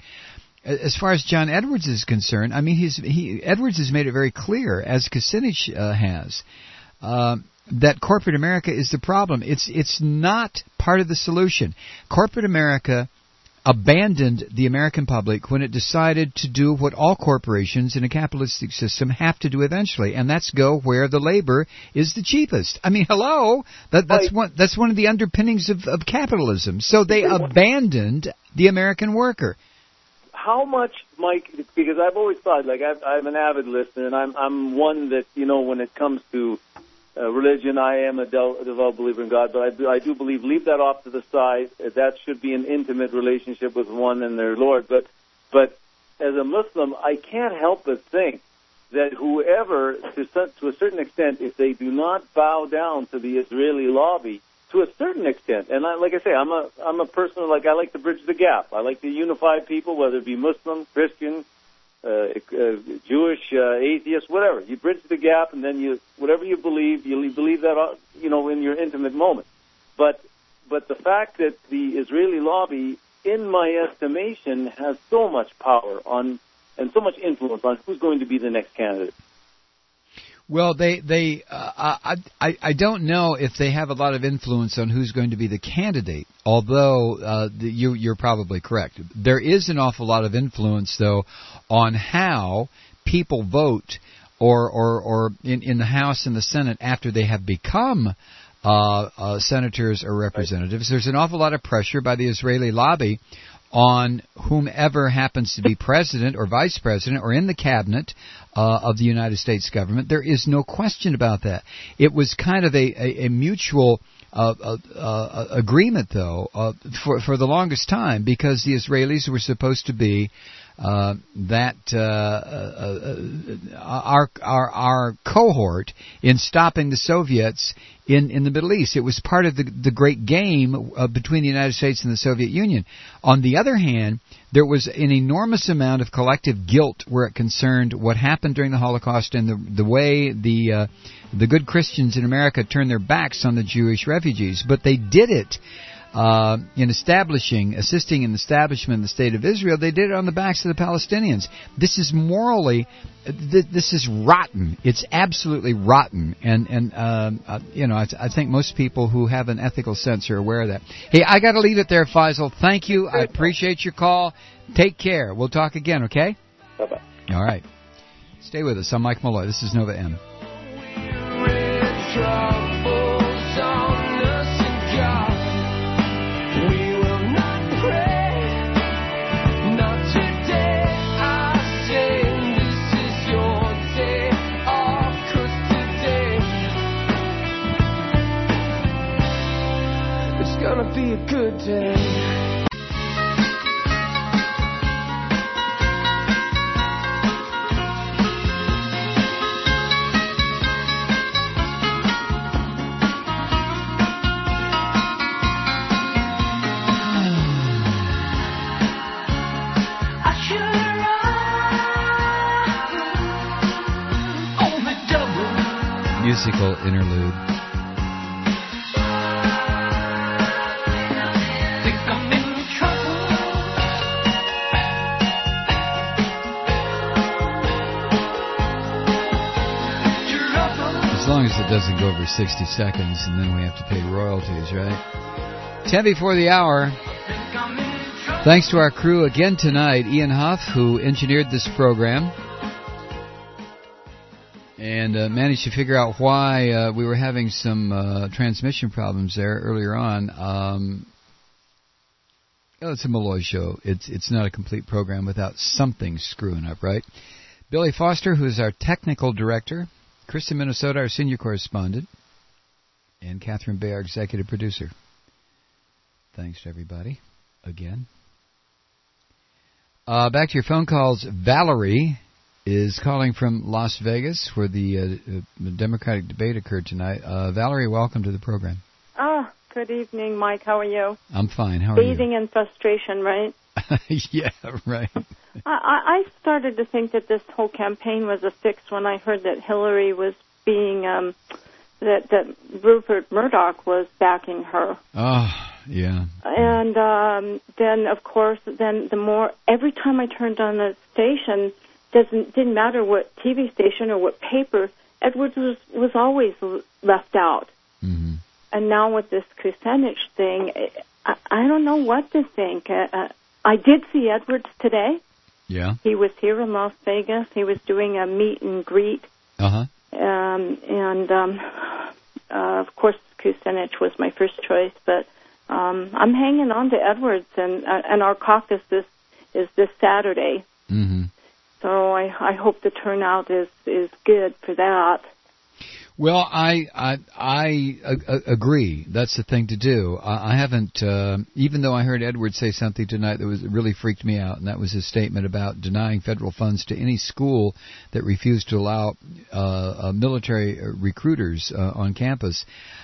As far as John Edwards is concerned, I mean, he's he Edwards has made it very clear, as Kucinich uh, has. Uh, that corporate America is the problem. It's it's not part of the solution. Corporate America abandoned the American public when it decided to do what all corporations in a capitalistic system have to do eventually, and that's go where the labor is the cheapest. I mean, hello, that, that's one that's one of the underpinnings of, of capitalism. So they uh, abandoned the American worker. How much, Mike? Because I've always thought, like I've, I'm an avid listener, and I'm I'm one that, you know, when it comes to Uh, religion, I am a devout, devout believer in God, but I do, I do believe, leave that off to the side. That should be an intimate relationship with one and their Lord. But, but as a Muslim, I can't help but think that whoever, to, to a certain extent, if they do not bow down to the Israeli lobby, to a certain extent, and I, like I say, I'm a I'm a person, like I like to bridge the gap. I like to unify people, whether it be Muslim, Christian, Uh, uh, Jewish, uh, atheist, whatever. You bridge the gap, and then you, whatever you believe, you believe that, uh, you know, in your intimate moment. But, but the fact that the Israeli lobby, in my estimation, has so much power on, and so much influence on who's going to be the next candidate. Well, they, they, uh, I, I, I don't know if they have a lot of influence on who's going to be the candidate, although uh, the, you, you're probably correct. There is an awful lot of influence, though, on how people vote or, or, or in, in the House and the Senate after they have become uh, uh, senators or representatives. There's an awful lot of pressure by the Israeli lobby on whomever happens to be president or vice president or in the cabinet uh, of the United States government. There is no question about that. It was kind of a, a, a mutual uh, uh, uh, agreement, though, uh, for, for the longest time, because the Israelis were supposed to be uh, that uh, uh, uh, our, our our cohort in stopping the Soviets in, in the Middle East. It was part of the, the great game uh, between the United States and the Soviet Union. On the other hand, there was an enormous amount of collective guilt where it concerned what happened during the Holocaust and the, the way the uh, the good Christians in America turned their backs on the Jewish refugees. But they did it uh, in establishing, assisting in the establishment of the State of Israel. They did it on the backs of the Palestinians. This is morally, th- this is rotten. It's absolutely rotten. And, and um, uh, you know, I, th- I think most people who have an ethical sense are aware of that. Hey, I got to leave it there, Faisal. Thank you. I appreciate your call. Take care. We'll talk again, okay? Bye-bye. All right. Stay with us. I'm Mike Malloy. This is Nova M. Gonna be a good day. Musical interlude. long as it doesn't go over sixty seconds, and then we have to pay royalties, right? ten before the hour. Thanks to our crew again tonight, Ian Huff, who engineered this program and uh, managed to figure out why uh, we were having some uh, transmission problems there earlier on. Um, oh, it's a Malloy show. It's it's not a complete program without something screwing up, right? Billy Foster, who is our technical director, Kristen Minnesota, our senior correspondent, and Catherine Bay, our executive producer. Thanks to everybody again. Uh, back to your phone calls. Valerie is calling from Las Vegas, where the, uh, uh, Democratic debate occurred tonight. Uh, Valerie, welcome to the program. Ah, good evening, Mike. How are you? I'm fine. How are Bathing in frustration, right? you? Yeah, right. I, I started to think that this whole campaign was a fix when I heard that Hillary was being, um, that, that Rupert Murdoch was backing her. Oh, yeah. And um, then, of course, then the more, every time I turned on the station, doesn't didn't matter what T V station or what paper, Edwards was, was always left out. Mm-hmm. And now with this Kucinich thing, I, I don't know what to think. Uh, uh, I did see Edwards today. Yeah. He was here in Las Vegas. He was doing a meet and greet. Uh-huh. Um, and, um, uh, of course, Kucinich was my first choice, but um, I'm hanging on to Edwards, and uh, and our caucus is, is this Saturday. Mm-hmm. So I, I hope the turnout is, is good for that. Well, I I, I uh, agree. That's the thing to do. I, I haven't, uh, even though I heard Edwards say something tonight that was really freaked me out, and that was his statement about denying federal funds to any school that refused to allow uh, uh, military recruiters uh, on campus.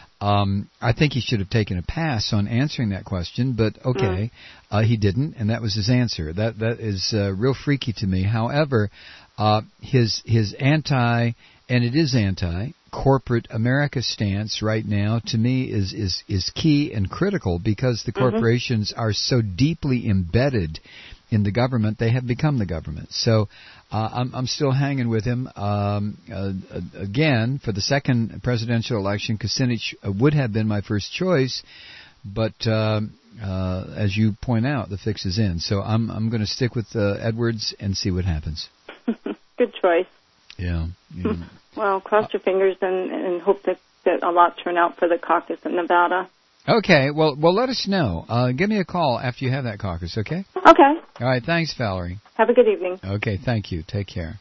Um, I think he should have taken a pass on answering that question, but okay, mm. uh, he didn't, and that was his answer. That that is uh, real freaky to me. However, uh, his his anti, and it is anti, corporate America stance right now to me is is is key and critical, because the corporations mm-hmm. are so deeply embedded in the government, they have become the government. So uh, I'm, I'm still hanging with him. Um, uh, again, for the second presidential election, Kucinich would have been my first choice, but uh, uh, as you point out, the fix is in. So I'm I'm going to stick with uh, Edwards and see what happens. Good choice. Yeah. yeah. Well, cross your fingers and, and hope that, that a lot turn out for the caucus in Nevada. Okay, well, well, let us know. Uh, give me a call after you have that caucus, okay? Okay. All right, thanks, Valerie. Have a good evening. Okay, thank you. Take care.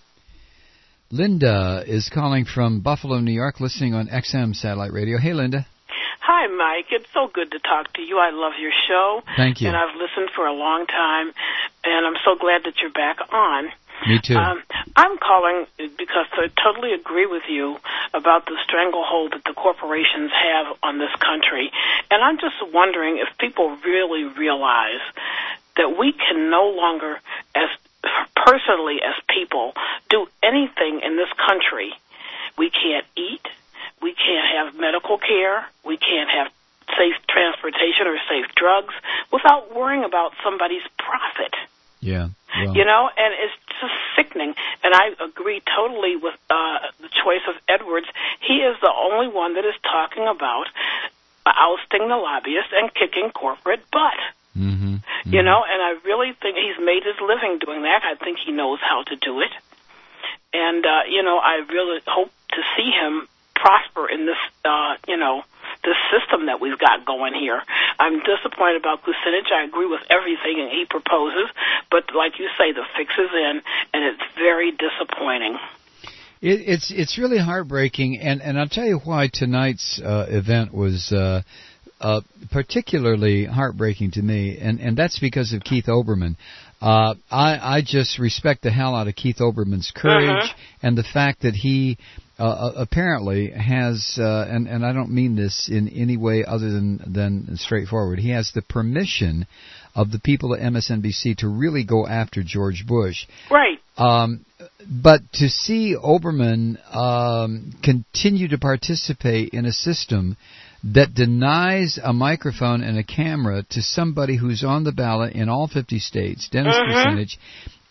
Linda is calling from Buffalo, New York, listening on X M Satellite Radio. Hey, Linda. Hi, Mike. It's so good to talk to you. I love your show. Thank you. And I've listened for a long time, and I'm so glad that you're back on. Me too. Um, I'm calling because I totally agree with you about the stranglehold that the corporations have on this country. And I'm just wondering if people really realize that we can no longer, as personally as people, do anything in this country. We can't eat. We can't have medical care. We can't have safe transportation or safe drugs without worrying about somebody's profit. Yeah. Well. You know, and it's just sickening. And I agree totally with uh, the choice of Edwards. He is the only one that is talking about ousting the lobbyists and kicking corporate butt. Mm-hmm. Mm-hmm. You know, and I really think he's made his living doing that. I think he knows how to do it. And, uh, you know, I really hope to see him prosper in this, uh, you know, this system that we've got going here. I'm disappointed about Kucinich. I agree with everything he proposes, but like you say, the fix is in, and it's very disappointing. It, it's it's really heartbreaking, and, and I'll tell you why tonight's uh, event was uh, uh, particularly heartbreaking to me, and, and that's because of Keith Olbermann. Uh, I, I just respect the hell out of Keith Olbermann's courage uh-huh. and the fact that he uh, apparently has, uh, and, and I don't mean this in any way other than, than straightforward, he has the permission of the people at M S N B C to really go after George Bush. Right. Um, but to see Olbermann um, continue to participate in a system that denies a microphone and a camera to somebody who's on the ballot in all fifty states, Dennis mm-hmm. Kucinich,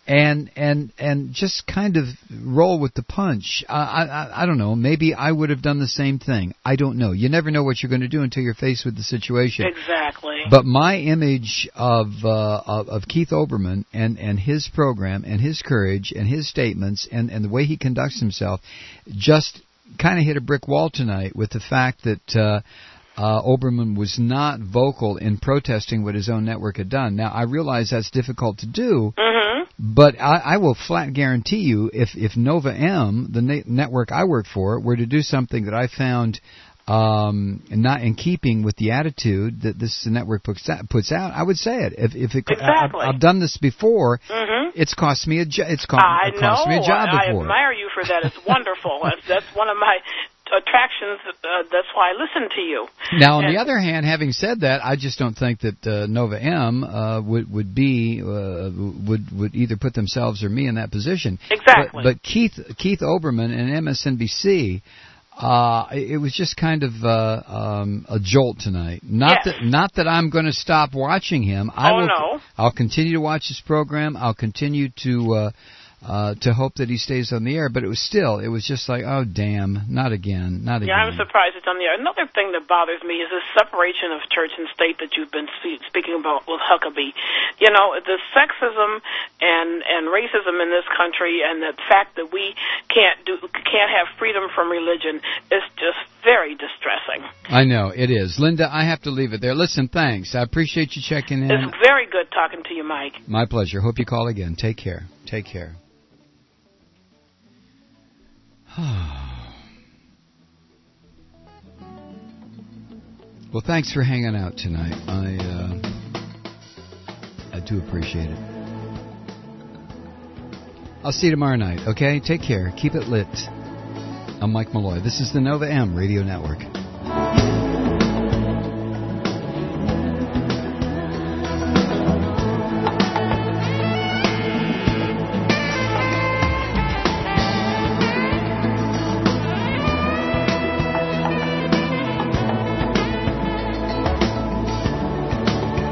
and and and just kind of roll with the punch. Uh, I, I I don't know. Maybe I would have done the same thing. I don't know. You never know what you're going to do until you're faced with the situation. Exactly. But my image of uh, of, of Keith Olbermann and, and his program and his courage and his statements and, and the way he conducts himself just kind of hit a brick wall tonight with the fact that uh, uh, Olbermann was not vocal in protesting what his own network had done. Now, I realize that's difficult to do, Mm-hmm. but I, I will flat guarantee you if, if Nova M, the na- network I work for, were to do something that I found um, not in keeping with the attitude that this network puts out, puts out I would say it. If, if it Exactly. I, I've done this before, Mm-hmm. it's cost me a jo- it's cost, I it cost know. me a job I, before. I admire you for that. It's wonderful. that's, that's one of my attractions. Uh, that's why I listen to you. Now, on And- the other hand, having said that, I just don't think that uh, Nova M uh, would would be uh, would would either put themselves or me in that position. Exactly. But, but Keith Keith Olbermann and M S N B C, uh, it was just kind of uh, um, a jolt tonight. Not Yes. that not that I'm going to stop watching him. I Oh, will, no. I'll continue to watch his program. I'll continue to. Uh, Uh, to hope that he stays on the air, but it was still, it was just like, oh damn, not again, not Yeah, I'm again. surprised it's on the air. Another thing that bothers me is this separation of church and state that you've been spe- speaking about with Huckabee. You know, the sexism and and racism in this country, and the fact that we can't do can't have freedom from religion is just very distressing. I know, it is. Linda, I have to leave it there. Listen, thanks. I appreciate you checking in. It's very good talking to you, Mike. My pleasure. Hope you call again. Take care. Take care. Well, thanks for hanging out tonight. I uh, I do appreciate it. I'll see you tomorrow night, okay? Take care. Keep it lit. I'm Mike Malloy. This is the Nova M Radio Network.